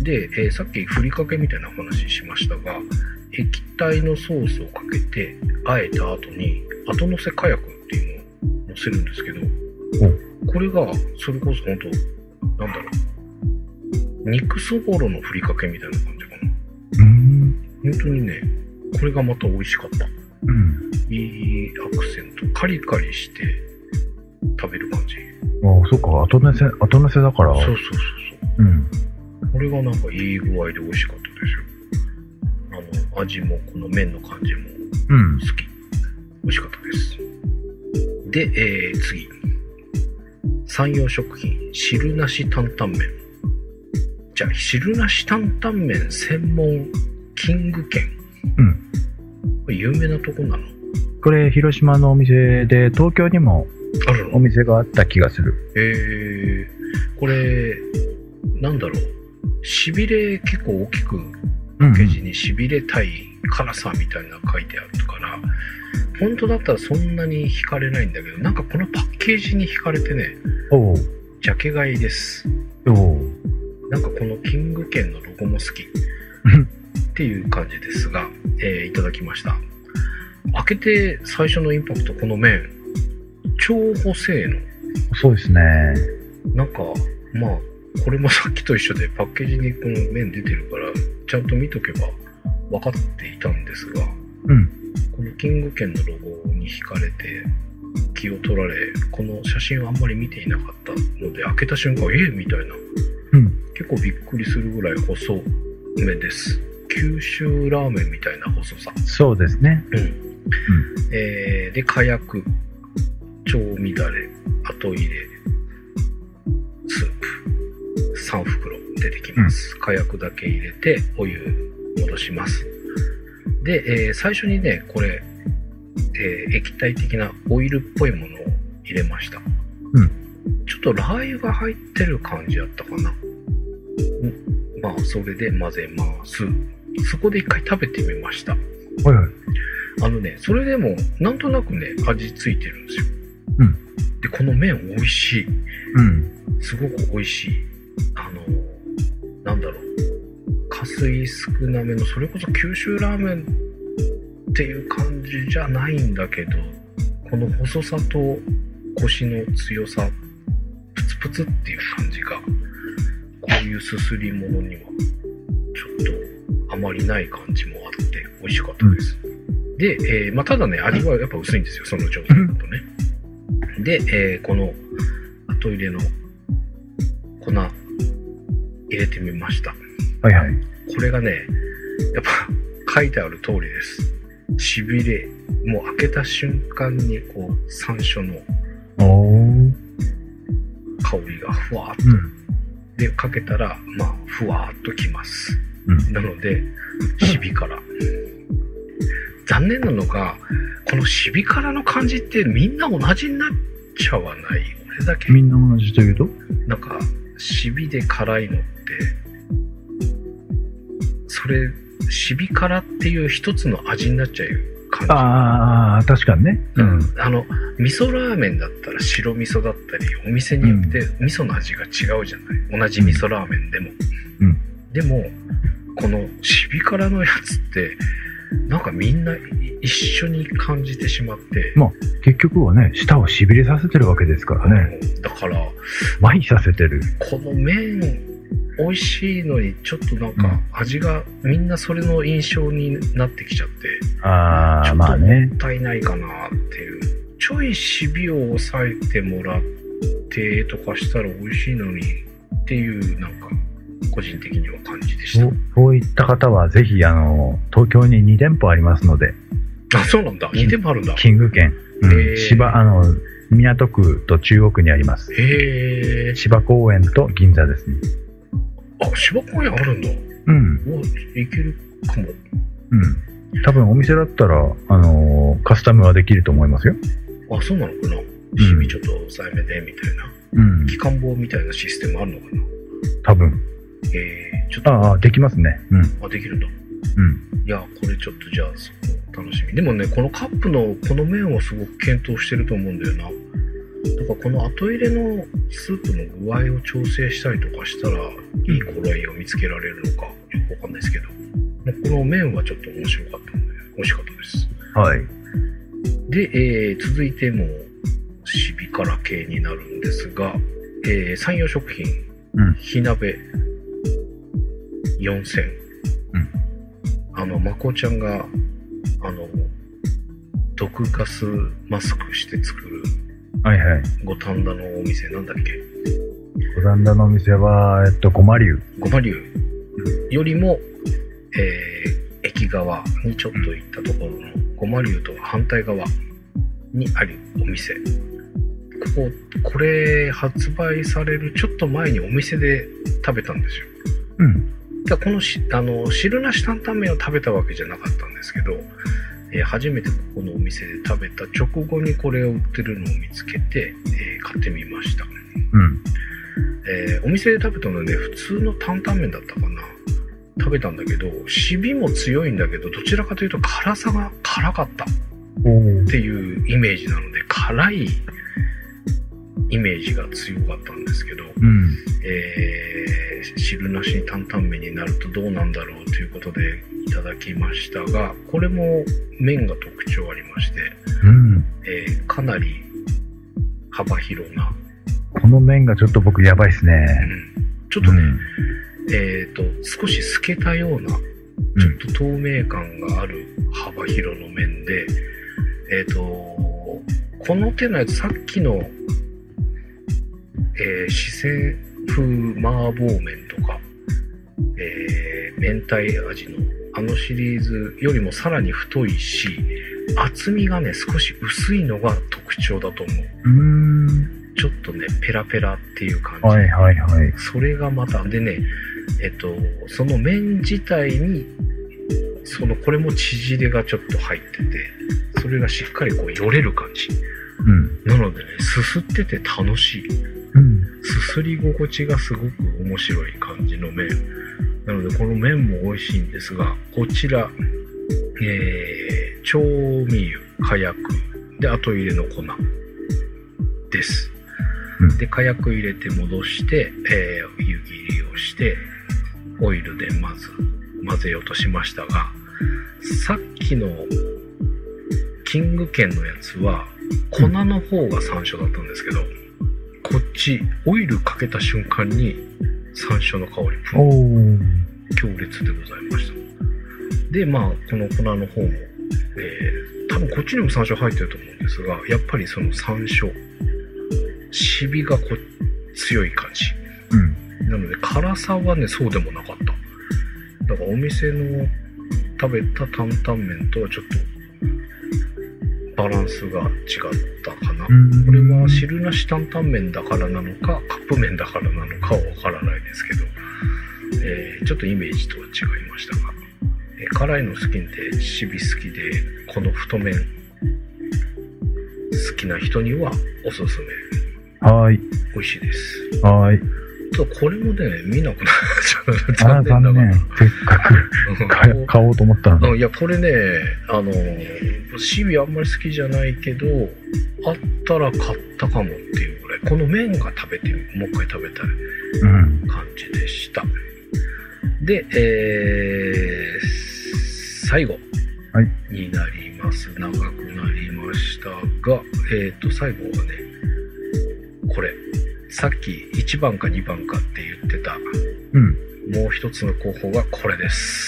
Speaker 2: で、さっきふりかけみたいな話しましたが、液体のソースをかけて和えた後に後乗せ火薬っていうのを乗せるんですけど、これがそれこそ本当なんだろう、肉そぼろのふりかけみたいな感じかな。本当にね、これがまた美味しかった。いいアクセント、カリカリして食べる感じ。
Speaker 1: そっか、後乗せだから。そう。
Speaker 2: これがなんかいい具合で美味しかったですよ。味もこの麺の感じも好き。美味しかったです。で、次。山陽食品、汁なし担々麺。じゃあ、汁なし担々麺専門キング軒。これ有名なとこなの？
Speaker 1: これ、広島のお店で、東京にもお店があった気がする。
Speaker 2: これ、なんだろう。しびれ結構大きく、パッケージにしびれたい辛さみたいなの書いてあるから、本当だったらそんなに惹かれないんだけど、なんかこのパッケージに惹かれてね、ジャケ買いです。なんかこのキング軒のロゴも好きっていう感じですが、いただきました。開けて最初のインパクト、この麺、超補正の。
Speaker 1: そうですね。
Speaker 2: なんか、まあ、これもさっきと一緒でパッケージにこの麺出てるから、ちゃんと見とけば分かっていたんですが、このキング軒のロゴに惹かれて気を取られ、この写真をあんまり見ていなかったので、開けた瞬間、みたいな、結構びっくりするぐらい細めです。九州ラーメンみたいな細さ。そうですね。で、火薬、調味だれ、後入れ、スープ、3袋出てきます。火薬だけ入れて、お湯戻します。で、最初にね、これ、液体的なオイルっぽいものを入れました。ちょっとラー油が入ってる感じだったかな。まあ、それで混ぜます。そこで一回食べてみました。それでも、なんとなくね、味ついてるんですよ。で、この麺美味しい。すごく美味しい。なんだろう。加水少なめの、それこそ九州ラーメンっていう感じじゃないんだけど、この細さとコシの強さ、プツプツっていう感じが、こういうすすり物にはちょっとあまりない感じもあって美味しかったです。で、ただね、味はやっぱ薄いんですよ、その状態だとね。で、この後入れの粉入れてみました。
Speaker 1: はいはい。
Speaker 2: これがね、やっぱ書いてある通りです。しびれ、もう開けた瞬間にこう山椒の香りがふわーっと、でかけたらふわーっときます。なのでしび辛。残念なのがこのしび辛の感じってみんな同じになっちゃわない。俺だけ。
Speaker 1: みんな同じというと？
Speaker 2: なんかしびで辛いのってそれしび辛っていう一つの味になっちゃう感じ。
Speaker 1: ああ、確かにね。
Speaker 2: 味噌ラーメンだったら白味噌だったり、お店によって味噌の味が違うじゃない。同じ味噌ラーメンでも。でも、このしび辛のやつって、なんかみんな一緒に感じてしまって。
Speaker 1: 結局はね、舌をしびれさせてるわけですからね。
Speaker 2: だから、
Speaker 1: 麻痺させてる。
Speaker 2: この麺、美味しいのにちょっとなんか味がみんなそれの印象になってきちゃって、ちょっともったいないかなっていう。ちょいしびを抑えてもらってとかしたら美味しいのにっていうなんか個人的には感じでした。
Speaker 1: そういった方はぜひ東京に2店舗ありますので。
Speaker 2: あ、そうなんだ。2店舗あるんだ。
Speaker 1: キング軒。港区と中央区にあります。芝公園と銀座ですね。
Speaker 2: あ、芝公園あるんだ。いけるかも。
Speaker 1: 多分お店だったら、カスタムはできると思いますよ。
Speaker 2: あ、そうなのかな。しびちょっと抑えめで、みたいな。機関棒みたいなシステムあるのかな。
Speaker 1: 多分。
Speaker 2: ちょっと。
Speaker 1: できますね。
Speaker 2: あ、できるんだ。いや、これちょっとじゃあ、そこ楽しみ。でもね、このカップのこの麺をすごく検討してると思うんだよな。だからこの後入れのスープの具合を調整したりとかしたら、いい頃合いを見つけられるのか、よくわかんないですけど。この麺はちょっと面白かったので、美味しかったです。
Speaker 1: はい。
Speaker 2: で、続いても、しび辛系になるんですが、山陽食品、火鍋4000。まこちゃんが、毒ガスマスクして作る、五反田のお店なんだっけ？
Speaker 1: 五反田のお店は、ごま流。
Speaker 2: ごま流よりも、駅側にちょっと行ったところのごま流とは反対側にあるお店。これ発売されるちょっと前にお店で食べたんですよ。だこの汁なし担々麺を食べたわけじゃなかったんですけど、初めてここのお店で食べた直後にこれを売ってるのを見つけて、買ってみました。お店で食べたので、普通の担々麺だったかな。食べたんだけど、しびも強いんだけど、どちらかというと辛さが辛かったっていうイメージなので、辛いイメージが強かったんですけど、汁なし担々麺になるとどうなんだろうということでいただきましたが、これも麺が特徴ありまして、かなり幅広な。
Speaker 1: この麺がちょっと僕やばいですね。
Speaker 2: ちょっとね、少し透けたような、ちょっと透明感がある幅広の麺で、この手のやつ、さっきの、四川風麻婆麺とか、明太味のシリーズよりもさらに太いし、厚みがね少し薄いのが特徴だと思う。ちょっとねペラペラっていう感じ。それがまたでね、その麺自体にこれも縮れがちょっと入ってて、それがしっかりこうよれる感じ。なのでね、すすってて楽しい。すすり心地がすごく面白い感じの麺なので、この麺も美味しいんですが、こちら、調味油、かやくで後入れの粉です。でかやく入れて戻して、湯切りをしてオイルでまず混ぜようとしましたが、さっきのキング軒のやつは粉の方が山椒だったんですけど、こっちオイルかけた瞬間に山椒の香り強烈でございました。でまあこの粉の方も、多分こっちにも山椒入ってると思うんですが、やっぱりその山椒シビが強い感じ、なので辛さはねそうでもなかった。だからお店の食べた担々麺とはちょっとバランスが違ったかな。これは汁なし担々麺だからなのかカップ麺だからなのかはわからないですけど、ちょっとイメージとは違いましたが、辛いの好きでシビ好きでこの太麺好きな人にはおすすめ。
Speaker 1: はい。
Speaker 2: 美味しいです。
Speaker 1: はい。
Speaker 2: これもね見なくなっちゃう。残念。
Speaker 1: せっかく買おうと思ったのに。
Speaker 2: いやこれねシビあんまり好きじゃないけどあったら買ったかもっていうぐらい、この麺が食べてもう一回食べたい感じでした。で、最後になります。長くなりましたが、最後はねこれさっき1番か2番かって言ってた、もう一つの候補がこれです。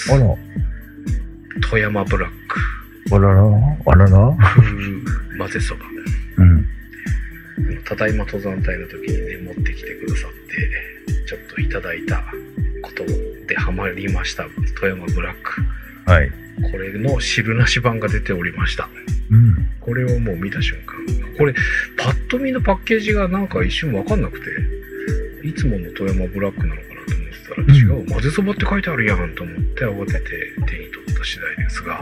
Speaker 1: あら、
Speaker 2: 富山ブラック。
Speaker 1: あららあらら
Speaker 2: フル混ぜそば。ただいま登山隊の時にね持ってきてくださってちょっといただいたことでハマりました。富山ブラック。はい。これの汁なし版が出ておりました。これをもう見た瞬間、これパッと見のパッケージがなんか一瞬分かんなくて、いつもの富山ブラックなのかなと思ってたら違う、混ぜそばって書いてあるやんと思って慌てて手に取った次第ですが、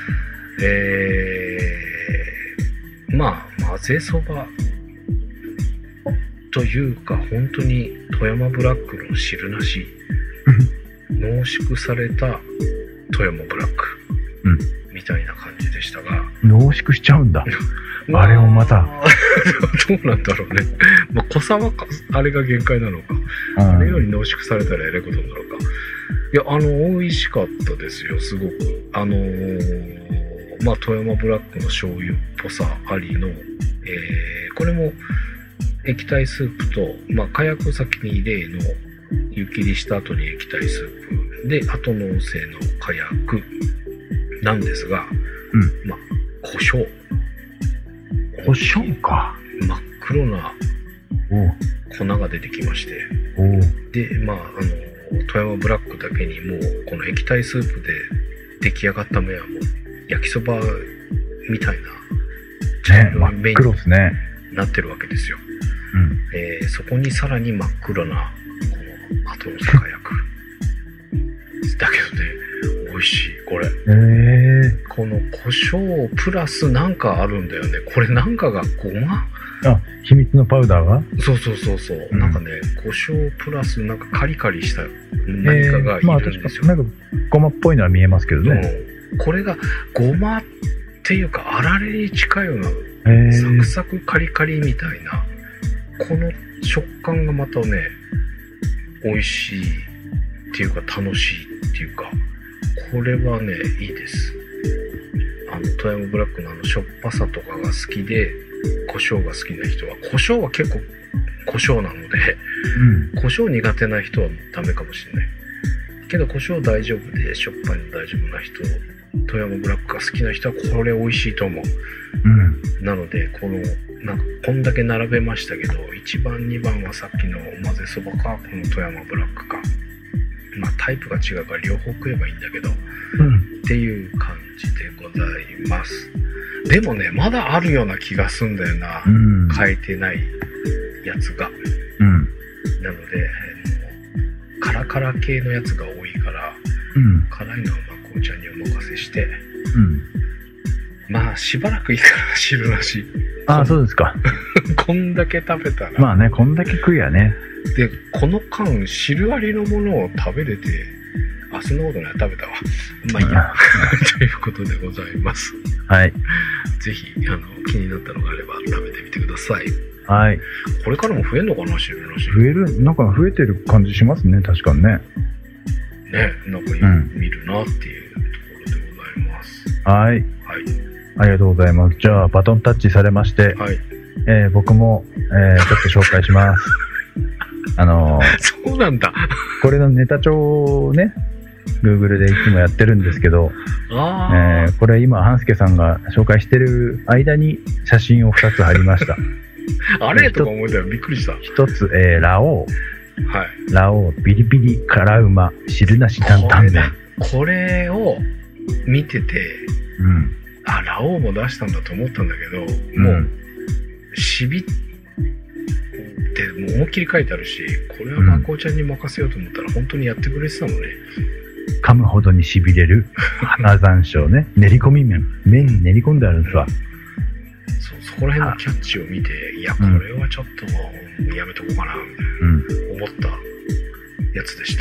Speaker 2: まあ混ぜそばというか本当に富山ブラックの汁なし濃縮された富山ブラック、みたいな感じでしたが、
Speaker 1: 濃縮しちゃうんだあれもまた
Speaker 2: どうなんだろうね。まあ濃さはあれが限界なのか、あれより濃縮されたらえらいことになるか。いや美味しかったですよ、すごく。まあ富山ブラックの醤油っぽさありの、これも液体スープと、まあ火薬を先に例の湯切りした後に液体スープで後のせの火薬なんですが、まあ胡椒か。真っ黒な粉が出てきまして、でまあ富山ブラックだけにもうこの液体スープで出来上がった麺はもう焼きそばみたいな茶色い麺になってるわけですよ。そこにさらに真っ黒なこの後のせ火薬だけどね美味しいこれ。この胡椒プラスなんかあるんだよね。これなんかがごま？
Speaker 1: 秘密のパウダーが？
Speaker 2: そう、なんかね胡椒プラスなんかカリカリした何かがいるんですよ。
Speaker 1: なんかごまっぽいのは見えますけどね。
Speaker 2: これがごまっていうかあられに近いようなサクサクカリカリみたいなこの食感がまたね美味しいっていうか楽しいっていうか、これはねいいです。富山ブラックのしょっぱさとかが好きで胡椒が好きな人は、胡椒は結構胡椒なので、胡椒苦手な人はダメかもしれないけど胡椒大丈夫でしょっぱいの大丈夫な人、富山ブラックが好きな人はこれ美味しいと思う。なのでなんかこんだけ並べましたけど1番2番はさっきの混ぜそばかこの富山ブラックか、まあタイプが違うから両方食えばいいんだけど、っていう感じでございます。でもねまだあるような気がすんだよな、変えてないやつが。なのでカラカラ系のやつが多いから、辛いのはまこうちゃんにお任せして、まあしばらくいいから汁なし。
Speaker 1: そうですか。
Speaker 2: こんだけ食べたら。
Speaker 1: まあね、こんだけ食いやね。
Speaker 2: でこの間汁ありのものを食べれて、そんなことない、食べたわ。まあいいやということでございます。はい。ぜひ気になったのがあれば食べてみてください。はい。これからも増えるのかな、汁なし。なんか増えてる感じしますね、確かにね。ね、なんか見るなっていうところでございます。はい。はい。
Speaker 1: ありがとうございます。じゃあバトンタッチされまして、
Speaker 2: はい、
Speaker 1: 僕も、ちょっと紹介します。
Speaker 2: そうなんだ。
Speaker 1: これのネタ帳をね、Google でいつもやってるんですけど、これ今半助さんが紹介してる間に写真を2つ貼りました。
Speaker 2: あれとか思ったらびっくりした。
Speaker 1: 1つ、ラオウ、
Speaker 2: はい、
Speaker 1: ラオウビリビリ辛うま汁なし担々麺。
Speaker 2: これを見てて、ラオウも出したんだと思ったんだけど、もうしびってもう思いっきり書いてあるし、これはまこうちゃんに任せようと思ったら本当にやってくれてたのね。
Speaker 1: 噛むほどにしびれる花山椒ね、練り込み麺に練り込んであるんですわ。
Speaker 2: そこら辺のキャッチを見て、いやこれはちょっとやめとこうかなみたいな、思ったやつでした。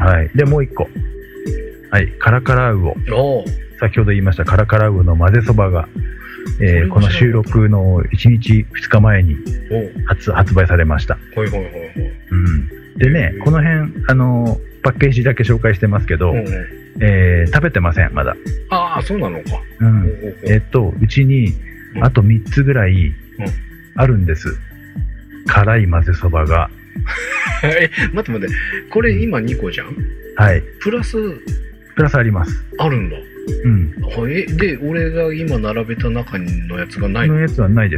Speaker 1: はい。でもう一個、はい、カラカラウオ。先ほど言いましたカラカラウオの混ぜそばが、この収録の1日2日前に発売されました。でね、この辺パッケージだけ紹介してますけど、食べてませんまだ。
Speaker 2: ああ、そうなのか。
Speaker 1: うちにあと3つぐらいあるんです、辛い混ぜそばが。
Speaker 2: 待って、これ今2個じゃん。
Speaker 1: はい。
Speaker 2: プラス
Speaker 1: あります。
Speaker 2: あるんだ。で、俺が今並べた中のやつがないの？
Speaker 1: のやつはないです。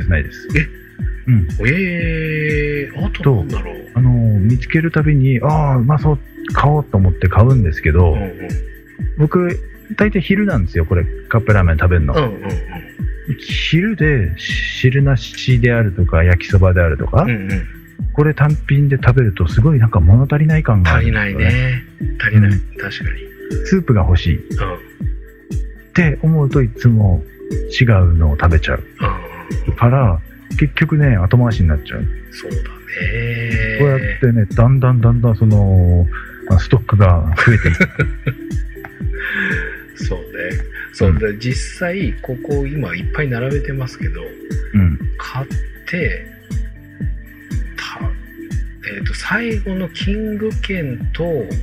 Speaker 2: あとなんだろう。
Speaker 1: 見つけるたびに、うまそう、買おうと思って買うんですけど、僕、大体昼なんですよ、これ、カップラーメン食べるの。昼で汁なしであるとか、焼きそばであるとか、これ単品で食べると、すごいなんか物足りない感があるんですよね。
Speaker 2: 足りないね。確かに。
Speaker 1: スープが欲しい。って思うといつも違うのを食べちゃう。から結局ね後回しになっちゃう。
Speaker 2: そうだね。
Speaker 1: こうやってねだんだんそのストックが増えていく。
Speaker 2: そうね。で実際ここ今いっぱい並べてますけど、買って最後のキング券と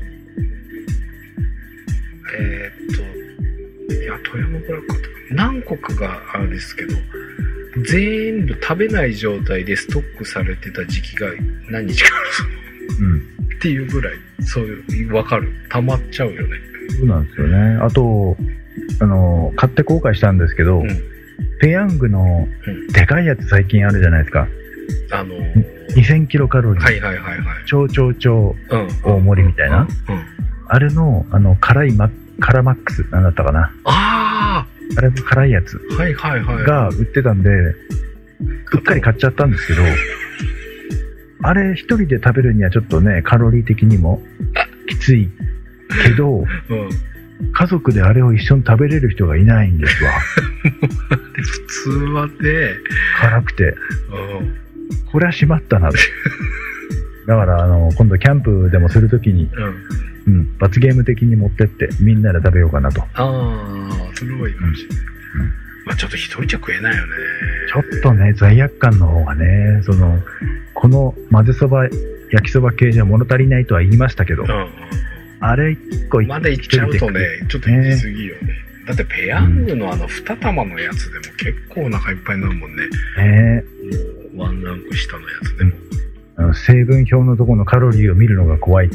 Speaker 2: 富山ブラック何個かがあるんですけど、全部食べない状態でストックされてた時期が何日かあるっていうぐらい、そういう分かる、溜まっちゃうよね。
Speaker 1: そうなんですよね。あと買って後悔したんですけど、ペヤングのでかいやつ最近あるじゃないですか。2000キロカロリー、超大盛りみたいな、あれの辛マックスなんだったかな。あれも辛いやつが売ってたんで、うっかり買っちゃったんですけど、あれ一人で食べるにはちょっとねカロリー的にもきついけど、家族であれを一緒に食べれる人がいないんですわ。
Speaker 2: 普通はね
Speaker 1: 辛くて、これはしまったな。だから今度キャンプでもするときに、罰ゲーム的に持ってってみんなで食べようかなと。
Speaker 2: それはいいかもしれない。ちょっと一人じゃ食えないよね。
Speaker 1: ちょっとね罪悪感の方がね、この混ぜそば焼きそば系じゃ物足りないとは言いましたけど、あれ1個
Speaker 2: まだいっちゃうとねちょっと行き過ぎよね。だってペヤングの2玉のやつでも結構お腹いっぱいになるもんね。ワンランク下のやつでも。
Speaker 1: 成分表のところのカロリーを見るのが怖い。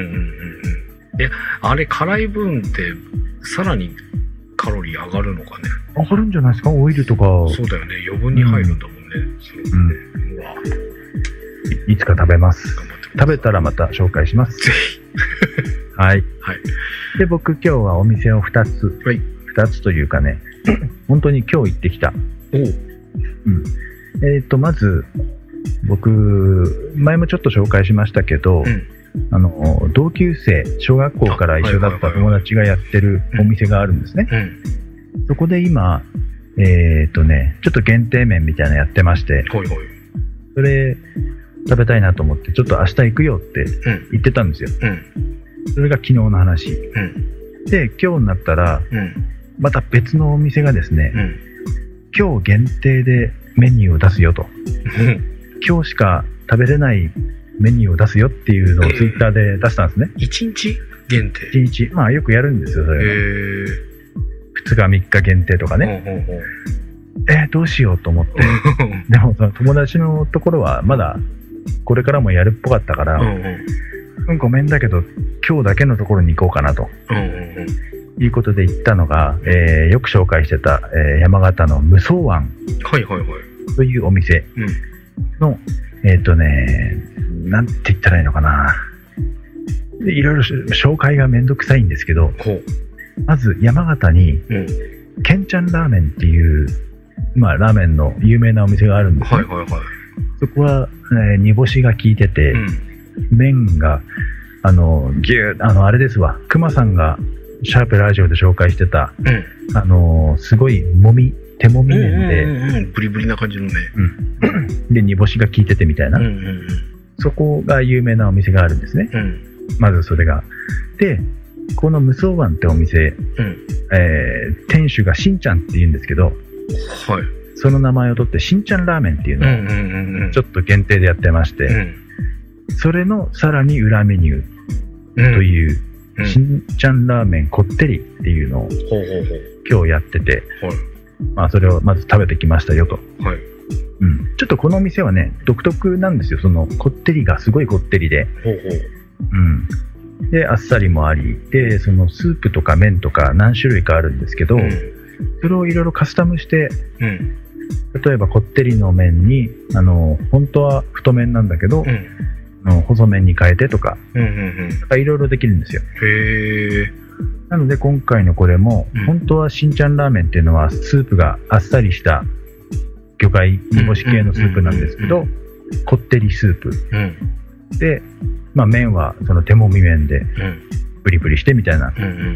Speaker 2: あれ辛い分ってさらにカロリー上がるのかね。
Speaker 1: 上がるんじゃないですか、オイルとか。
Speaker 2: そうだよね、余分に入るんだもんね。
Speaker 1: いつか食べます。食べたらまた紹介します。
Speaker 2: ぜひ。
Speaker 1: はい。で僕今日はお店を2つというかね、本当に今日行ってきた。まず僕前もちょっと紹介しましたけど、同級生小学校から一緒だった友達がやってるお店があるんですね。そこで今ちょっと限定麺みたいなのやってまして、それ食べたいなと思ってちょっと明日行くよって言ってたんですよ。それが昨日の話、で今日になったら、また別のお店がですね、今日限定でメニューを出すよと、今日しか食べれないメニューを出すよっていうのをツイッターで出したんですね。
Speaker 2: 1日限定。
Speaker 1: 1日、よくやるんですよそれは。2日3日限定とかね。 どうしようと思って。でもその友達のところはまだこれからもやるっぽかったから、ごめんだけど今日だけのところに行こうかなと。いうことで行ったのが、よく紹介してた、山形の無双庵というお店の、なんて言ったらいいのかな。いろいろ紹介がめんどくさいんですけど、まず山形に、けんちゃんラーメンっていう、ラーメンの有名なお店があるんですね。そこは、煮干しが効いてて、麺が、あれですわ、熊さんが、シャープラジオで紹介してた、すごい手もみ麺で、
Speaker 2: ブリブリな感じのね。
Speaker 1: で、煮干しが効いててみたいな。そこが有名なお店があるんですね。まずそれが。で、この無双庵ってお店、店主がしんちゃんって言うんですけど、その名前を取ってしんちゃんラーメンっていうのを、ちょっと限定でやってまして、それのさらに裏メニューという、しんちゃんラーメンこってりっていうのを今日やってて、それをまず食べてきましたよと。ちょっとこのお店はね、独特なんですよ。そのこってりがすごいこってりで、であっさりもありで、そのスープとか麺とか何種類かあるんですけど、それをいろいろカスタムして、例えばこってりの麺に本当は太麺なんだけど、細麺に変えてとか、いろいろできるんですよ。なので今回のこれも、本当はしんちゃんラーメンっていうのはスープがあっさりした魚介煮干し系のスープなんですけど、こってりスープ、で、麺はその手もみ麺でブリブリしてみたいな、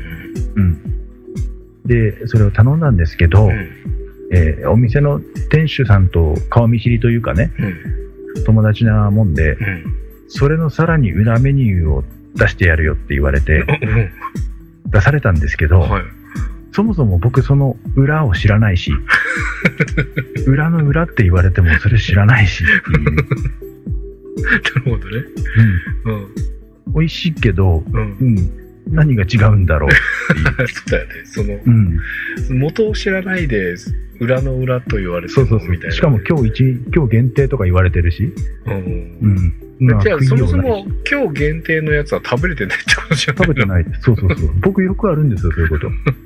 Speaker 1: でそれを頼んだんですけど、お店の店主さんと顔見知りというかね、友達なもんで、それのさらに裏メニューを出してやるよって言われて、出されたんですけど、そもそも僕その裏を知らないし、裏の裏って言われてもそれ知らないしっていう。
Speaker 2: なるほどね。
Speaker 1: 美味しいけど、何が違うんだろうっていう。
Speaker 2: そうだよね。元を知らないで裏の裏と言われてもみたいな。
Speaker 1: しかも今日限定とか言われてるし。
Speaker 2: じゃあそもそも今日限定のやつは食べれてないってことじゃないの？
Speaker 1: 食べてないです。そう。僕よくあるんですよ、そういうこと。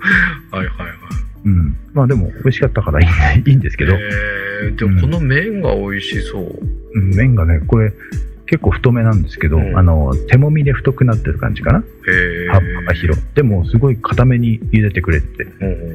Speaker 1: でも美味しかったからいいんですけど。
Speaker 2: でもこの麺が美味しそう。
Speaker 1: 麺がね、これ結構太めなんですけど、手もみで太くなってる感じかな。葉っぱが広。でもすごい固めに茹でてくれてて、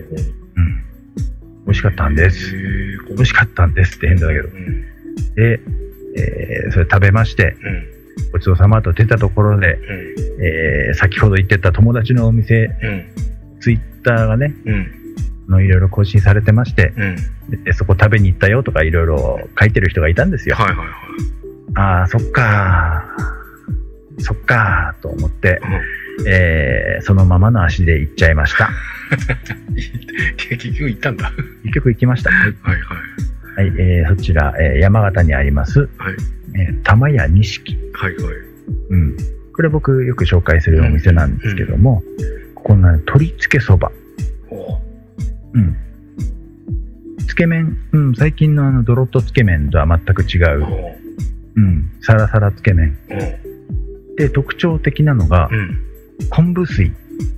Speaker 1: 美味しかったんです。美味しかったんですって変だけど。で、それ食べまして、ごちそうさまと出たところで、先ほど言ってた友達のお店、ツイッターがね、いろいろ更新されてまして、でそこ食べに行ったよとかいろいろ書いてる人がいたんですよ。ああ、そっかーと思って、そのままの足で行っちゃいました。
Speaker 2: 結局行ったんだ。
Speaker 1: 結局行きました。そちら、山形にあります、玉屋錦。これ僕よく紹介するお店なんですけども、ここの鶏つけそば。つけ麺、最近のドロッとつけ麺とは全く違う、サラサラつけ麺。で、特徴的なのが、昆布水。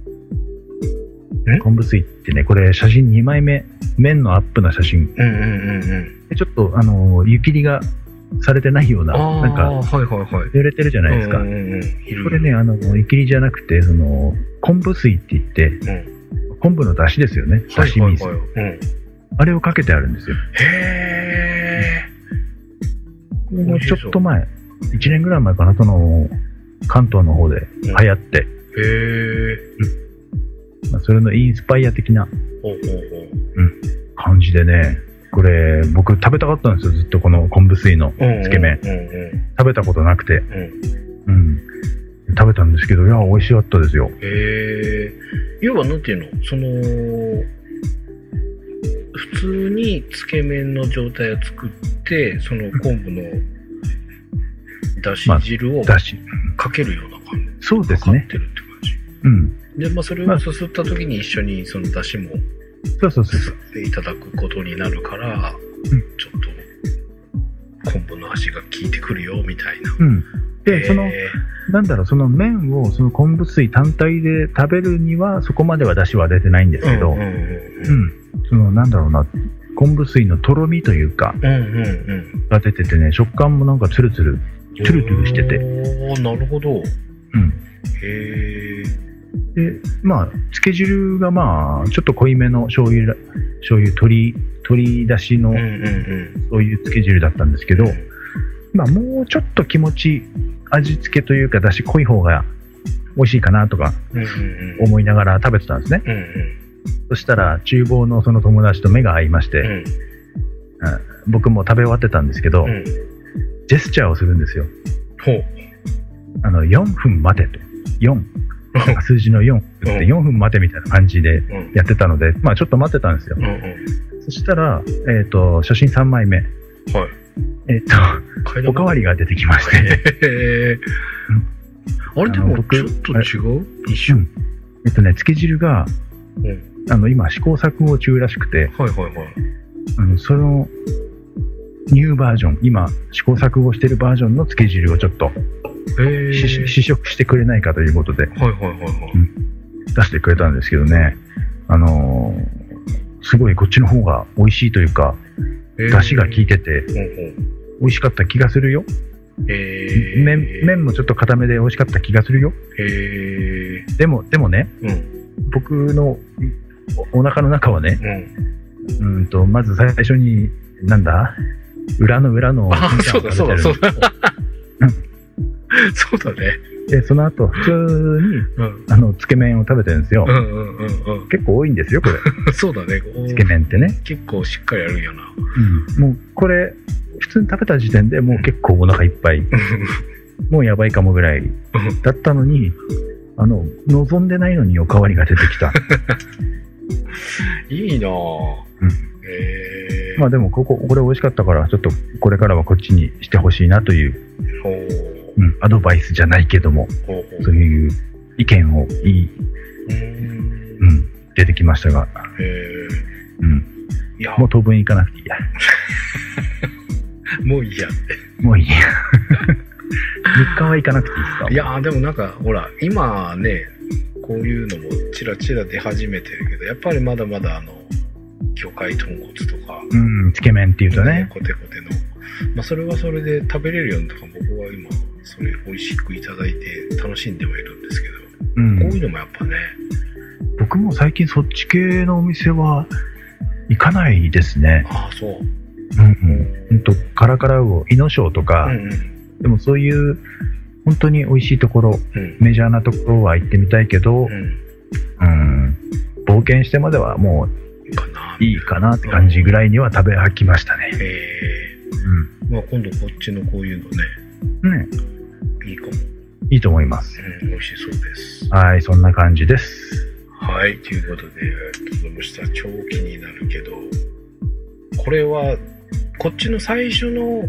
Speaker 1: 昆布水ってね、これ写真2枚目、麺のアップな写真。ちょっと、湯切りがされてないような、なんか、揺れてるじゃないですか。これね、湯切りじゃなくて、昆布水って言って、昆布の出汁ですよね。出汁水。あれをかけてあるんですよ。もうちょっと前、1年ぐらい前かな、関東の方で流行って。それのインスパイア的な感じでね、これ僕食べたかったんですよ、ずっとこの昆布水のつけ麺。食べたことなくて、食べたんですけど、いや美味しかったですよ。
Speaker 2: 要はなんていうの、普通につけ麺の状態を作って、その昆布のだし汁をかけるような感じ。
Speaker 1: そうですね。
Speaker 2: かかってるって感じ。で、それをすすった時に一緒にそのだしも
Speaker 1: そう
Speaker 2: でいただくことになるから、ちょっと昆布の味が効いてくるよみたいな。
Speaker 1: で、なんだろう、その麺をその昆布水単体で食べるにはそこまでは出汁は出てないんですけど、そのなんだろうな、昆布水のとろみというか、が出ててね、食感もなんかツルツルしてて。
Speaker 2: なるほど。
Speaker 1: で、まあ、つけ汁がまあ、ちょっと濃いめの醤油鶏だしの、そういうつけ汁だったんですけど、まあ、もうちょっと気持ち味付けというかだし濃い方が美味しいかなとか思いながら食べてたんですね。そしたら厨房のその友達と目が合いまして、僕も食べ終わってたんですけど、ジェスチャーをするんですよ。4分待てと。数字の4って4分待てみたいな感じでやってたので、まあちょっと待ってたんですよ。そしたら、初心3枚目。おかわりが出てきまして。
Speaker 2: あれでもちょっと違う？一瞬。
Speaker 1: つけ汁が、今試行錯誤中らしくて、そのニューバージョン、今試行錯誤してるバージョンのつけ汁をちょっと試食してくれないかということで出してくれたんですけどね、すごいこっちの方が美味しいというか、出汁が効いてて美味しかった気がするよ。麺もちょっと固めで美味しかった気がするよ。でもね、僕のお腹の中はね、まず最初になんだ、裏の
Speaker 2: そうだそうだね。
Speaker 1: でその後普通に、つけ麺を食べてるんですよ。結構多いんですよこれ。
Speaker 2: そうだね。
Speaker 1: つけ麺ってね、
Speaker 2: 結構しっかりあるんやな。
Speaker 1: もうこれ普通に食べた時点でもう結構お腹いっぱい、もうやばいかもぐらいだったのに、望んでないのにおかわりが出てきた。
Speaker 2: いいなぁ。
Speaker 1: まあでもこれ美味しかったから、ちょっとこれからはこっちにしてほしいなという、アドバイスじゃないけども、そういう意見を出てきましたが、もう当分行かなくていいや。
Speaker 2: もういいやって。
Speaker 1: もういいや。3日は行かなくていいですか？
Speaker 2: いやでもなんかほら今ね、こういうのもチラチラ出始めてるけど、やっぱりまだまだ魚介豚骨とか、
Speaker 1: つけ麺っていうとね、
Speaker 2: コテコテの、まあそれはそれで食べれるようにとか、僕は今それ美味しくいただいて楽しんではいるんですけど、こういうのもやっぱね、
Speaker 1: 僕も最近そっち系のお店は行かないですね。
Speaker 2: そう。
Speaker 1: カラカラウオ、イノショウとか、でもそういう本当に美味しいところ、メジャーなところは行ってみたいけど、冒険してまではもういいかなって感じぐらいには食べ飽きましたね。
Speaker 2: まあ今度こっちのこういうのね、いいかも。
Speaker 1: いいと思います。
Speaker 2: 美味しそうです。
Speaker 1: はい、そんな感じです。
Speaker 2: はい、ということで、超気になるけど、これはこっちの最初の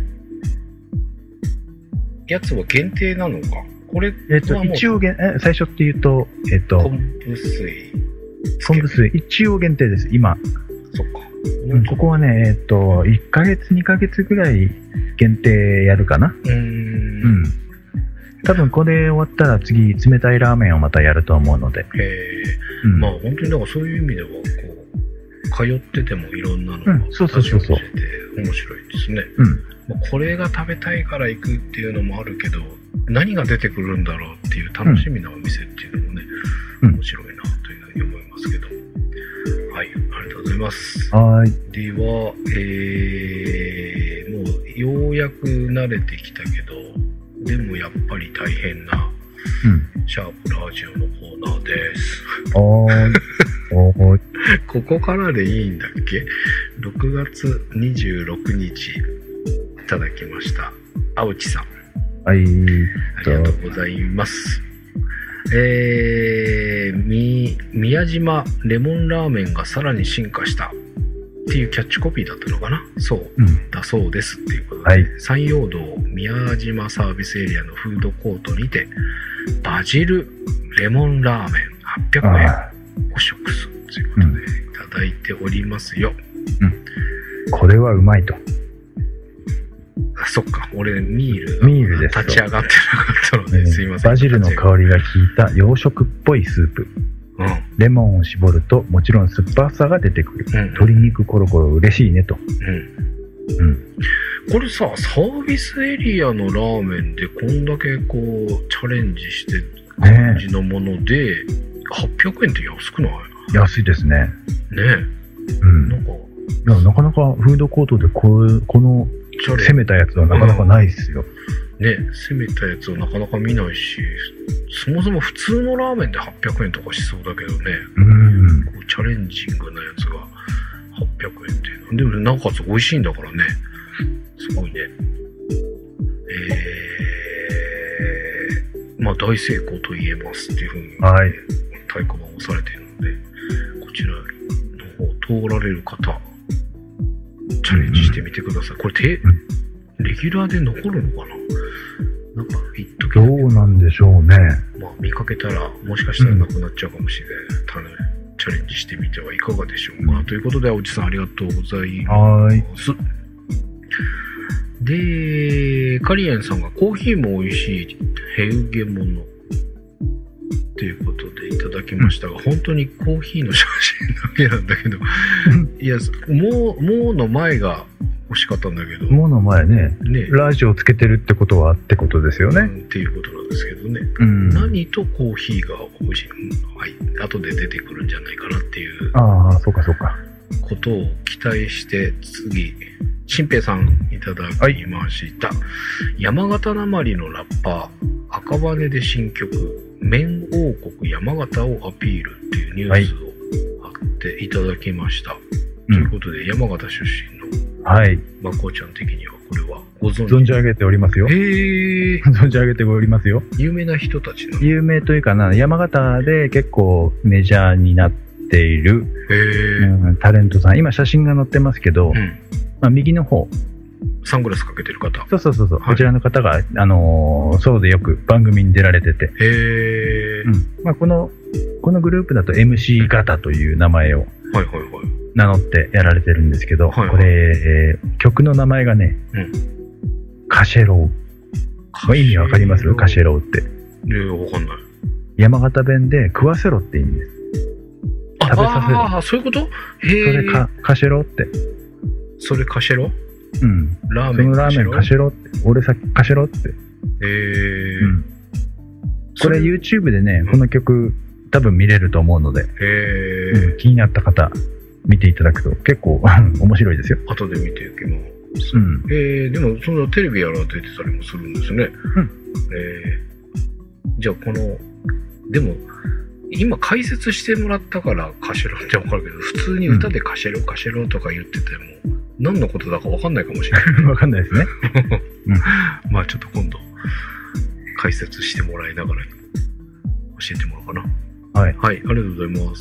Speaker 2: やつは限定なのか。これは
Speaker 1: 一応最初っていうと、
Speaker 2: 昆布水
Speaker 1: 一応限定です今。
Speaker 2: そっか。
Speaker 1: ここはね、1ヶ月2ヶ月ぐらい限定やるかな。多分これ終わったら次冷たいラーメンをまたやると思うので。
Speaker 2: まあ本当にだからそういう意味ではこう通っててもいろんなのが
Speaker 1: そう
Speaker 2: 面白いですね。これが食べたいから行くっていうのもあるけど、何が出てくるんだろうっていう楽しみなお店っていうのもね、面白いなというふうに思いますけど。はい、ありがとうございます。では、もうようやく慣れてきたけど、でもやっぱり大変な、シャープラジオのコーナーです。ここからでいいんだっけ？ 6 月26日いただきました。青地さん。ありがとうございます。宮島レモンラーメンがさらに進化したっていうキャッチコピーだったのかな。だそうですっていうことで、山陽道宮島サービスエリアのフードコートにてバジルレモンラーメン800円を食すということでいただだいておりますよ。
Speaker 1: これはうまいと。
Speaker 2: あ、そっか、俺ミール
Speaker 1: です
Speaker 2: 立ち上がってなかったので、すいません。
Speaker 1: バジルの香りが効いた洋食っぽいスープ。レモンを絞るともちろん酸っぱさが出てくる。鶏肉コロコロ嬉しいねと。
Speaker 2: これさ、サービスエリアのラーメンでこんだけこうチャレンジして感じのもので800円って安くない？
Speaker 1: 安いですね。
Speaker 2: ねえ。
Speaker 1: なかなかフードコートでこの攻めたやつはなかなかないですよ。
Speaker 2: ね、攻めたやつをなかなか見ないし、そもそも普通のラーメンで800円とかしそうだけどね。こうチャレンジングなやつが800円っていうの。でもなおかつ美味しいんだからね。すごいね。まあ大成功と言えますっていうふうに、太鼓判をされているので、こちらの方通られる方、チャレンジしてみてください。これレギュラーで残るのかな？なんか言っとけ。
Speaker 1: どうなんでしょうね。
Speaker 2: まあ見かけたらもしかしたらなくなっちゃうかもしれない。チャレンジしてみてはいかがでしょうか。ということで、おじさんありがとうございます。で、カリエンさんがコーヒーも美味しいヘウゲモノということでいただきましたが、本当にコーヒーの写真だけなんだけど、いや、もうの前が欲しかったんだけど、
Speaker 1: もうの前ね、ラジオつけてるってことはってことですよね。
Speaker 2: っていうことなんですけどね。何とコーヒーが美味しい、後で出てくるんじゃないかなっていう。
Speaker 1: そうかそうか。
Speaker 2: ことを期待して次、新平さんいただきました。山形なまりのラッパー赤羽で新曲麺王国山形をアピールっていうニュースを貼っていただきました。ということで山形出身のまこちゃん的にはこれはご存じ上げておりますよ。存じ上げておりますよ。有名な人たちの
Speaker 1: 有名というかな、山形で結構メジャーになっているタレントさん、今写真が載ってますけど、右の方
Speaker 2: サングラスかけてる方、
Speaker 1: そう、こちらの方がソロでよく番組に出られてて、このグループだと MC 型という名前を名乗ってやられてるんですけど、これ、曲の名前がね、カシェロウ。意味わかります？カシェロウって。
Speaker 2: わかんない。
Speaker 1: 山形弁で食わせろって意味です。食べさせろ。
Speaker 2: そういうこと？
Speaker 1: それカシェロって。
Speaker 2: それカシェロ？
Speaker 1: ラーメンカシェロって。俺さっきカシェロって。これ YouTube でね、この曲多分見れると思うので、気になった方見ていただくと結構面白いですよ。
Speaker 2: 後で見ていきます。でもそのテレビやら出てたりもするんですね。じゃあでも今解説してもらったからカシェロってわかるけど、普通に歌でカシェロカシェロとか言ってても何のことだかわかんないかもしれない。
Speaker 1: わかんないですね。
Speaker 2: まあちょっと今度解説してもらいながら教えてもらおうかな。はい、ありがとうございます。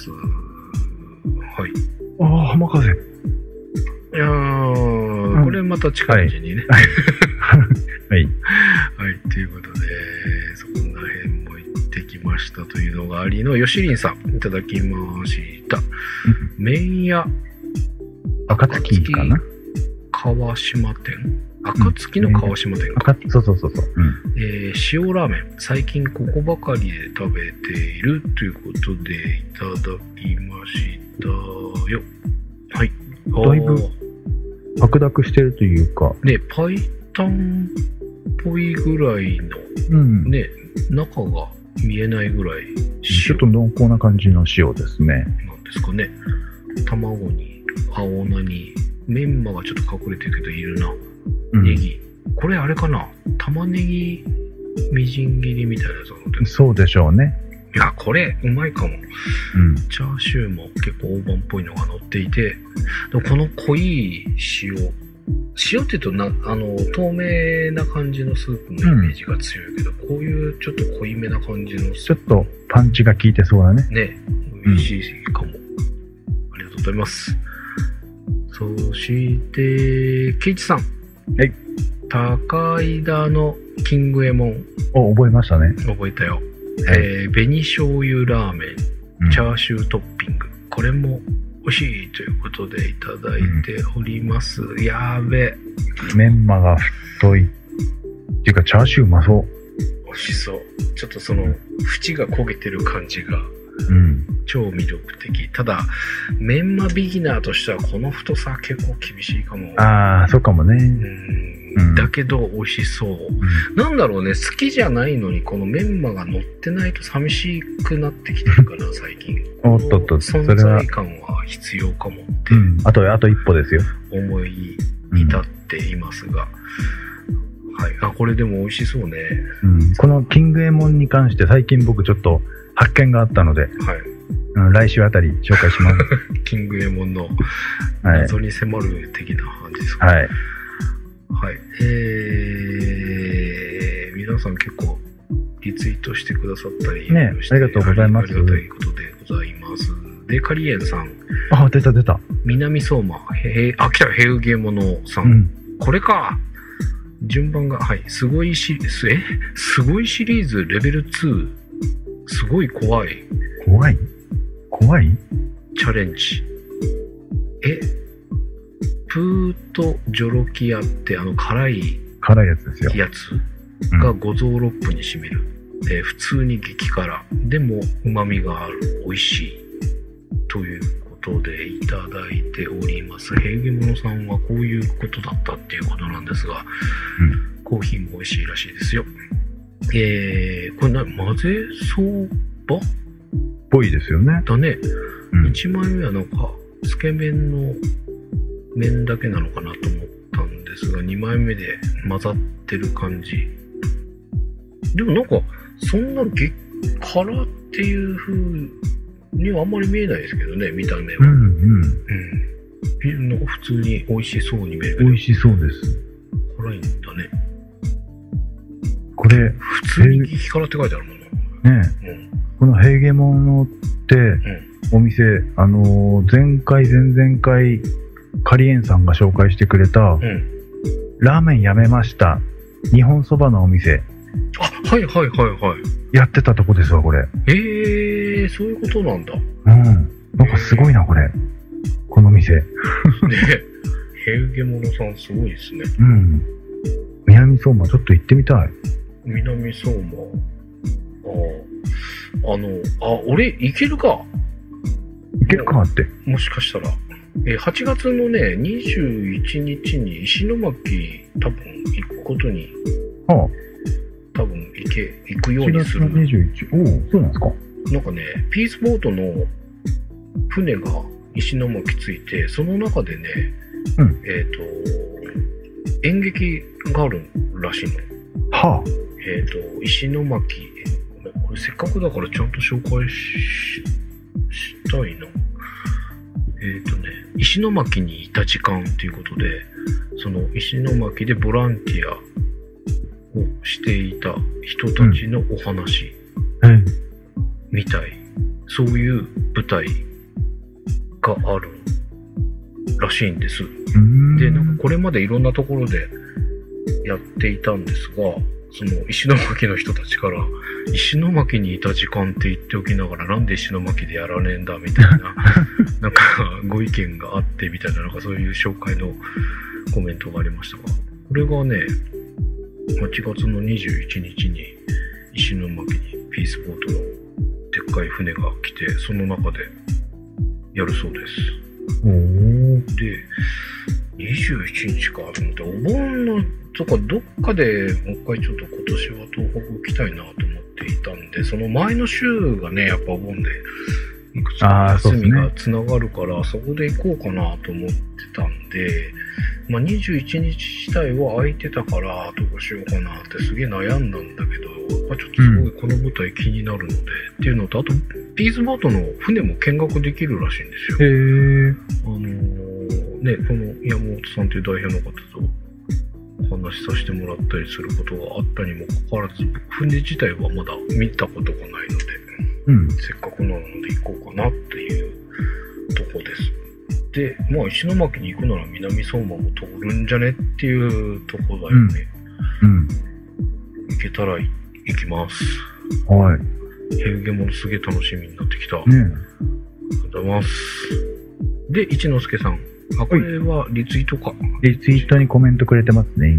Speaker 1: 浜風。
Speaker 2: いやー、これまた近いうちにね。ということで、そこら辺も行ってきましたというのがありの、よしりんさんいただきました。麺屋
Speaker 1: 暁かな、
Speaker 2: 川島店、暁の川島店か。
Speaker 1: そう。
Speaker 2: 塩ラーメン、最近ここばかりで食べているということでいただきましたよ。だ
Speaker 1: いぶ白濁してるというか
Speaker 2: ね、パイタンっぽいぐらいの、ね、中が見えないぐらい
Speaker 1: ちょっと濃厚な感じの塩ですね。
Speaker 2: なんですかね。卵に青菜にメンマがちょっと隠れてるけどいるな。ネギ、これあれかな、玉ねぎみじん切りみたいなやつが乗ってる。
Speaker 1: そうでしょうね。
Speaker 2: いや、これうまいかも。チャーシューも結構大判っぽいのが乗っていて、でもこの濃い塩って言うと透明な感じのスープのイメージが強いけど、こういうちょっと濃いめな感じの
Speaker 1: ちょっとパンチが効いてそうだね。
Speaker 2: 美味しいかも。ありがとうございます。そしてケイチさん、高井田のキングエモン。
Speaker 1: 覚えましたね。
Speaker 2: 覚えたよ。紅醤油ラーメン、チャーシュートッピング。これも美味美味しいということでいただいております。やーべ。
Speaker 1: メンマが太い。っていうか、チャーシューうまそう。
Speaker 2: 美味しそう。ちょっとその、縁が焦げてる感じが、超魅力的。ただ、メンマビギナーとしてはこの太さ結構厳しいかも。
Speaker 1: ああ、そうかもね。
Speaker 2: だけど美味しそう。なんだろうね、好きじゃないのにこのメンマが乗ってないと寂しくなってきてるかな、最近。
Speaker 1: おっとっと、
Speaker 2: 存在感は必要かもって。
Speaker 1: あと一歩ですよ。
Speaker 2: 思い至っていますが。はい。あ、これでも美味しそうね。
Speaker 1: このキングエモンに関して最近僕ちょっと発見があったので、来週あたり紹介します。
Speaker 2: キングエモンの謎に迫る的な感じですか。
Speaker 1: はい。
Speaker 2: はい。皆さん結構リツイートしてくださったり
Speaker 1: ね、ありがとうございます。
Speaker 2: ありがたいことでございます。で、カリエンさん。
Speaker 1: あ、出た。
Speaker 2: 南相馬。来た、ヘウゲモノさん。これか。順番が、はい。すごいシリーズレベル2。すごい怖い。
Speaker 1: 怖い
Speaker 2: チャレンジ。プートジョロキアって辛い
Speaker 1: やつですよ。
Speaker 3: やつが五臓六腑に染みる。普通に激辛。でも旨味がある。美味しい。ということでいただいております。ヘイゲモノさんはこういうことだったっていうことなんですが、コーヒーも美味しいらしいですよ。これ混ぜそばっ
Speaker 1: ぽいですよね。
Speaker 2: だね。1枚目はなんか、つけ麺の麺だけなのかなと思ったんですが、2枚目で混ざってる感じ。でもなんか、そんな激辛っていう風にはあんまり見えないですけどね、見た目は。なんか普通に美味しそうに見える。
Speaker 1: 美味しそうです。
Speaker 2: 辛いんだね。
Speaker 1: これ、
Speaker 2: 普通に激辛って書いてあるも
Speaker 1: の。ねえ。このヘイゲモノって、お店、前回、前々回、カリエンさんが紹介してくれた、ラーメンやめました。日本そばのお店。
Speaker 2: はい。
Speaker 1: やってたとこですわ、これ。
Speaker 2: そういうことなんだ。
Speaker 1: なんかすごいな、これ。この店。
Speaker 2: ねヘウゲモノさんすごいですね。
Speaker 1: 南相馬、ちょっと行ってみたい。
Speaker 2: 南相馬。俺、行けるか
Speaker 1: って。
Speaker 2: もしかしたら。8月のね、21日に石巻、多分行くことに、多分行くようにする。
Speaker 1: 8月の21、そうなんですか。
Speaker 2: なんかね、ピースボートの船が石巻着いて、その中でね、演劇があるらしいの。石巻、これせっかくだからちゃんと紹介したいな。石巻にいた時間ということで、その石巻でボランティアをしていた人たちのお話みたい。そういう舞台があるらしいんです。で、なんかこれまでいろんなところでやっていたんですが、その石巻の人たちから石巻にいた時間って言っておきながらなんで石巻でやらねえんだみたいななんかご意見があってみたいな、なんかそういう紹介のコメントがありましたが、これがね8月の21日に石巻にピースボートのでっかい船が来て、その中でやるそうです。で21日かと思って、お盆のとかどっかでもう一回ちょっと今年は東北行きたいなと思っていたんで、その前の週がねやっぱお盆でいくつか休みがつながるから、そこで行こうかなと思ってたんで、21日自体は空いてたからどうしようかなってすげえ悩んだんだけど、やっぱちょっとすごいこの舞台気になるので、っていうのと、あとピースボートの船も見学できるらしいんですよ。ね、この山本さんという代表の方とお話しさせてもらったりすることがあったにもかかわらず、船自体はまだ見たことがないので、せっかくなので行こうかなっていうとこです。で、石巻に行くなら南相馬も通るんじゃねっていうとこだよね。行けたら行きます。ヘウゲモノすげえ楽しみになってきた。ありがとうございます。 で、一之輔さん。あ、これはリツイートか。
Speaker 1: リツイートにコメントくれてますね。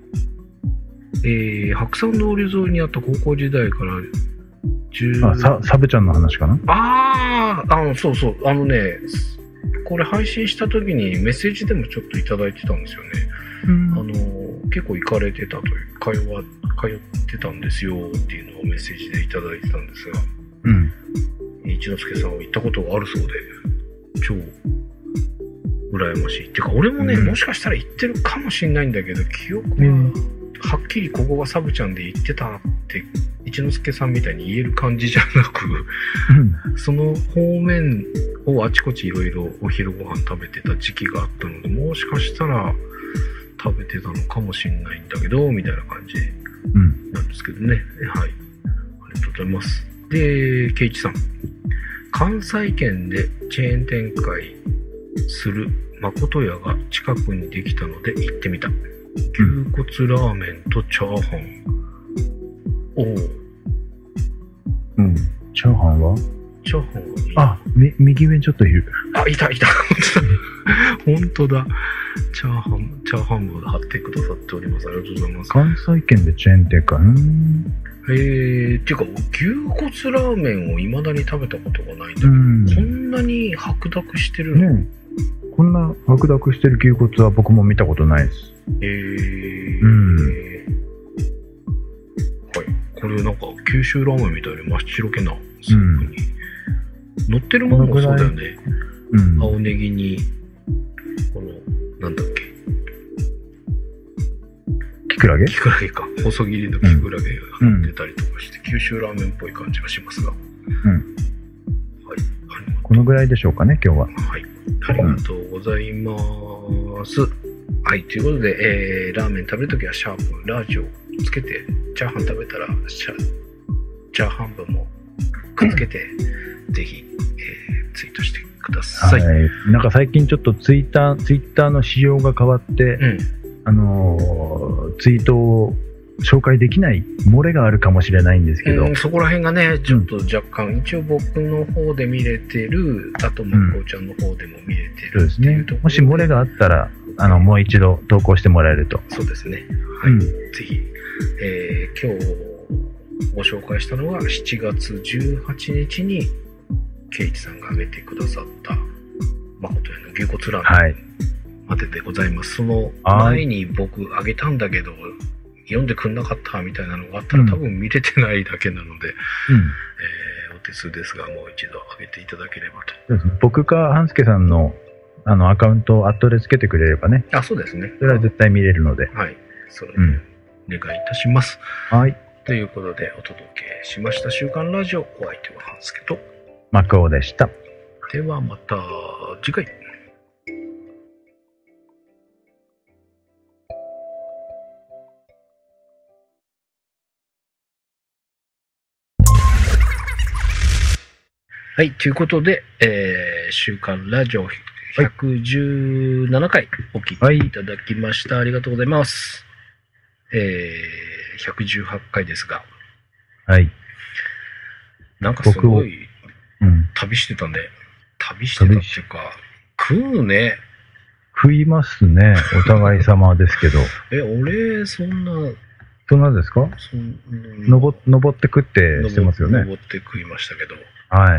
Speaker 2: 白山通り沿いにあった高校時代から
Speaker 1: サブちゃんの話かな。
Speaker 2: そうそう。これ配信した時にメッセージでもちょっといただいてたんですよね。結構行かれてたという、通ってたんですよっていうのをメッセージでいただいてたんですが、一之輔さんは行ったことがあるそうで、超羨ましい。っていうか、俺もね、もしかしたら行ってるかもしれないんだけど、記憶ははっきりここがサブちゃんで行ってたって一之輔さんみたいに言える感じじゃなく、その方面をあちこちいろいろお昼ご飯食べてた時期があったので、もしかしたら食べてたのかもしれないんだけどみたいな感じなんですけどね。はい、ありがとうございます。で、ケイチさん、関西圏でチェーン展開する誠屋が近くにできたので行ってみた。牛骨ラーメンとチャーハン。
Speaker 1: チャーハンは右上にちょっといる。
Speaker 2: いた。本当だ。チャーハン部で貼ってくださっております。ありがとうございます。
Speaker 1: 関西圏でチェーン店か。
Speaker 2: っていうか、牛骨ラーメンを未だに食べたことがないんだけど、こんなに白濁してるの？
Speaker 1: ね、こんな白濁してる牛骨は僕も見たことないです。
Speaker 2: はい。これなんか九州ラーメンみたいに真っ白けなスープに、乗ってるものもそうだよね。青ネギにこのなんだっけ、
Speaker 1: キクラゲ
Speaker 2: か、細切りのキクラゲが入ってたりとかして、九州ラーメンっぽい感じがしますが、はい、
Speaker 1: このぐらいでしょうかね、今日は。
Speaker 2: はい、ありがとうございます。はい、ということで、ラーメン食べるときはシャープラージをつけて、チャーハン食べたらチャーハン分もくっつけて、ぜひ、ツイートしてください。
Speaker 1: なんか最近ちょっとツイッターの仕様が変わって、ツイートを紹介できない漏れがあるかもしれないんですけど、
Speaker 2: そこら辺がね、ちょっと若干、一応僕の方で見れてる、あともこうちゃんの方でも見れてる、
Speaker 1: そうですね。もし漏れがあったら、もう一度投稿してもらえると。
Speaker 2: そうですね。はい。ぜひ、今日ご紹介したのは7月18日にケイチさんが挙げてくださった誠屋の牛骨ラーメンまででございます。その前に僕挙げたんだけど読んでくんなかったみたいなのがあったら、多分見れてないだけなので、お手数ですがもう一度挙げていただければと。
Speaker 1: 僕か半助さんのアカウントをアットでつけてくれればね。
Speaker 2: そうですね。
Speaker 1: それは絶対見れるので。
Speaker 2: はい。それでお願いいたします。
Speaker 1: はい。
Speaker 2: ということでお届けしました週刊ラジオ。お相手は半助と
Speaker 1: マクオでした。
Speaker 2: ではまた次回。はい、ということで、週刊ラジオ117回お聞きいただきました。ありがとうございます。118回ですが、
Speaker 1: はい。
Speaker 2: なんかすごい旅してたね。旅してたっていうか、食うね。
Speaker 1: 食いますね。お互い様ですけど。
Speaker 2: 俺、そんな
Speaker 1: ですか？登って食ってしてますよね。
Speaker 2: 登って食いましたけど。
Speaker 1: はい。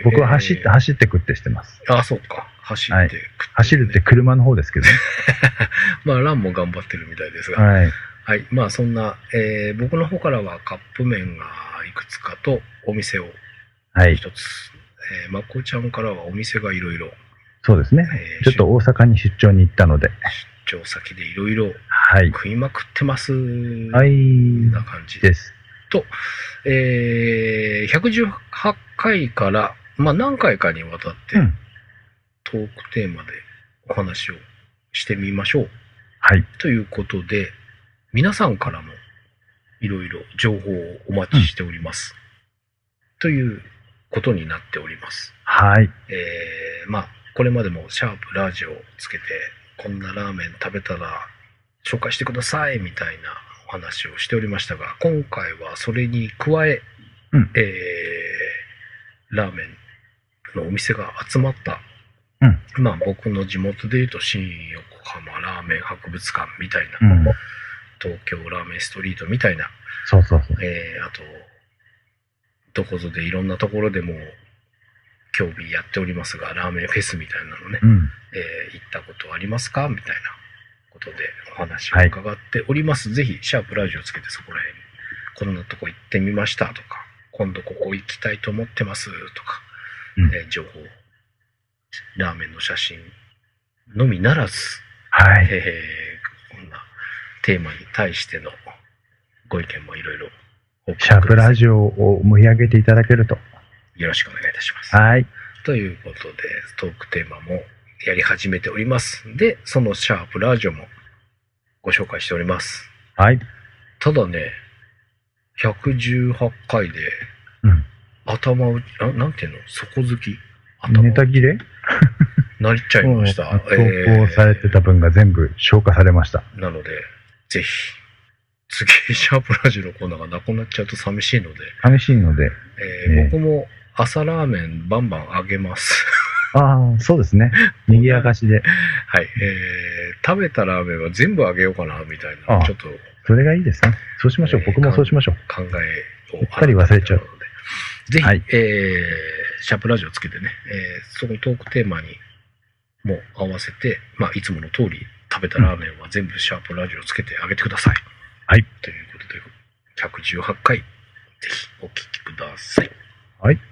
Speaker 1: 僕は走って食ってしてます。
Speaker 2: そうか。走って食って、ね。
Speaker 1: 走るって車の方ですけどね。
Speaker 2: まあ、ランも頑張ってるみたいですが。
Speaker 1: はい。
Speaker 2: はい。まあ、そんな、僕の方からはカップ麺がいくつかとお店を一つ。まこちゃんからはお店がいろいろ。
Speaker 1: そうですね。ちょっと大阪に出張に行ったので。
Speaker 2: 出張先でいろいろ食いまくってます。
Speaker 1: はい。
Speaker 2: な感じです。と、118回から、まあ何回かにわたって、トークテーマでお話をしてみましょう。
Speaker 1: はい。
Speaker 2: ということで、皆さんからもいろいろ情報をお待ちしております。ということになっております。
Speaker 1: はい。
Speaker 2: まあ、これまでもシャープラジオをつけて、こんなラーメン食べたら紹介してくださいみたいなお話をしておりましたが、今回はそれに加え、ラーメンのお店が集まったまあ僕の地元で言うと新横浜ラーメン博物館みたいな、東京ラーメンストリートみたいな、
Speaker 1: そうそうそう。
Speaker 2: あと、どこぞでいろんなところでも競技やっておりますが、ラーメンフェスみたいなのね、行ったことありますかみたいなことでお話を伺っております。ぜひ、シャープラジオつけてそこら辺、こんなとこ行ってみましたとか、今度ここ行きたいと思ってますとか、情報、ラーメンの写真のみならず、
Speaker 1: はい。
Speaker 2: こんなテーマに対してのご意見もいろいろ
Speaker 1: シャープラジオを盛り上げていただけると
Speaker 2: よろしくお願いいたします。
Speaker 1: はい。
Speaker 2: ということで、トークテーマもやり始めております。で、そのシャープラジオもご紹介しております。
Speaker 1: はい。
Speaker 2: ただね、118回で、頭打ち、なんていうの、底付き
Speaker 1: ネタ切れ
Speaker 2: なりちゃいました。
Speaker 1: 投稿されてた分が全部消化されました。
Speaker 2: なので、ぜひ、次、シャープラジオのコーナーがなくなっちゃうと寂しいので。僕も朝ラーメンバンバンあげます。
Speaker 1: ああ、そうですね。賑やかしで。
Speaker 2: はい。食べたラーメンは全部あげようかな、みたいな。ちょっと。
Speaker 1: それがいいですね。そうしましょう。僕もそうしましょう。
Speaker 2: 考えを。
Speaker 1: うっかり忘れちゃう。
Speaker 2: ぜひ、シャープラジオつけてね、そのトークテーマにも合わせて、まあ、いつもの通り食べたラーメンは全部シャープラジオつけてあげてください。
Speaker 1: はい。
Speaker 2: ということで、118回、ぜひお聞きください。
Speaker 1: はい。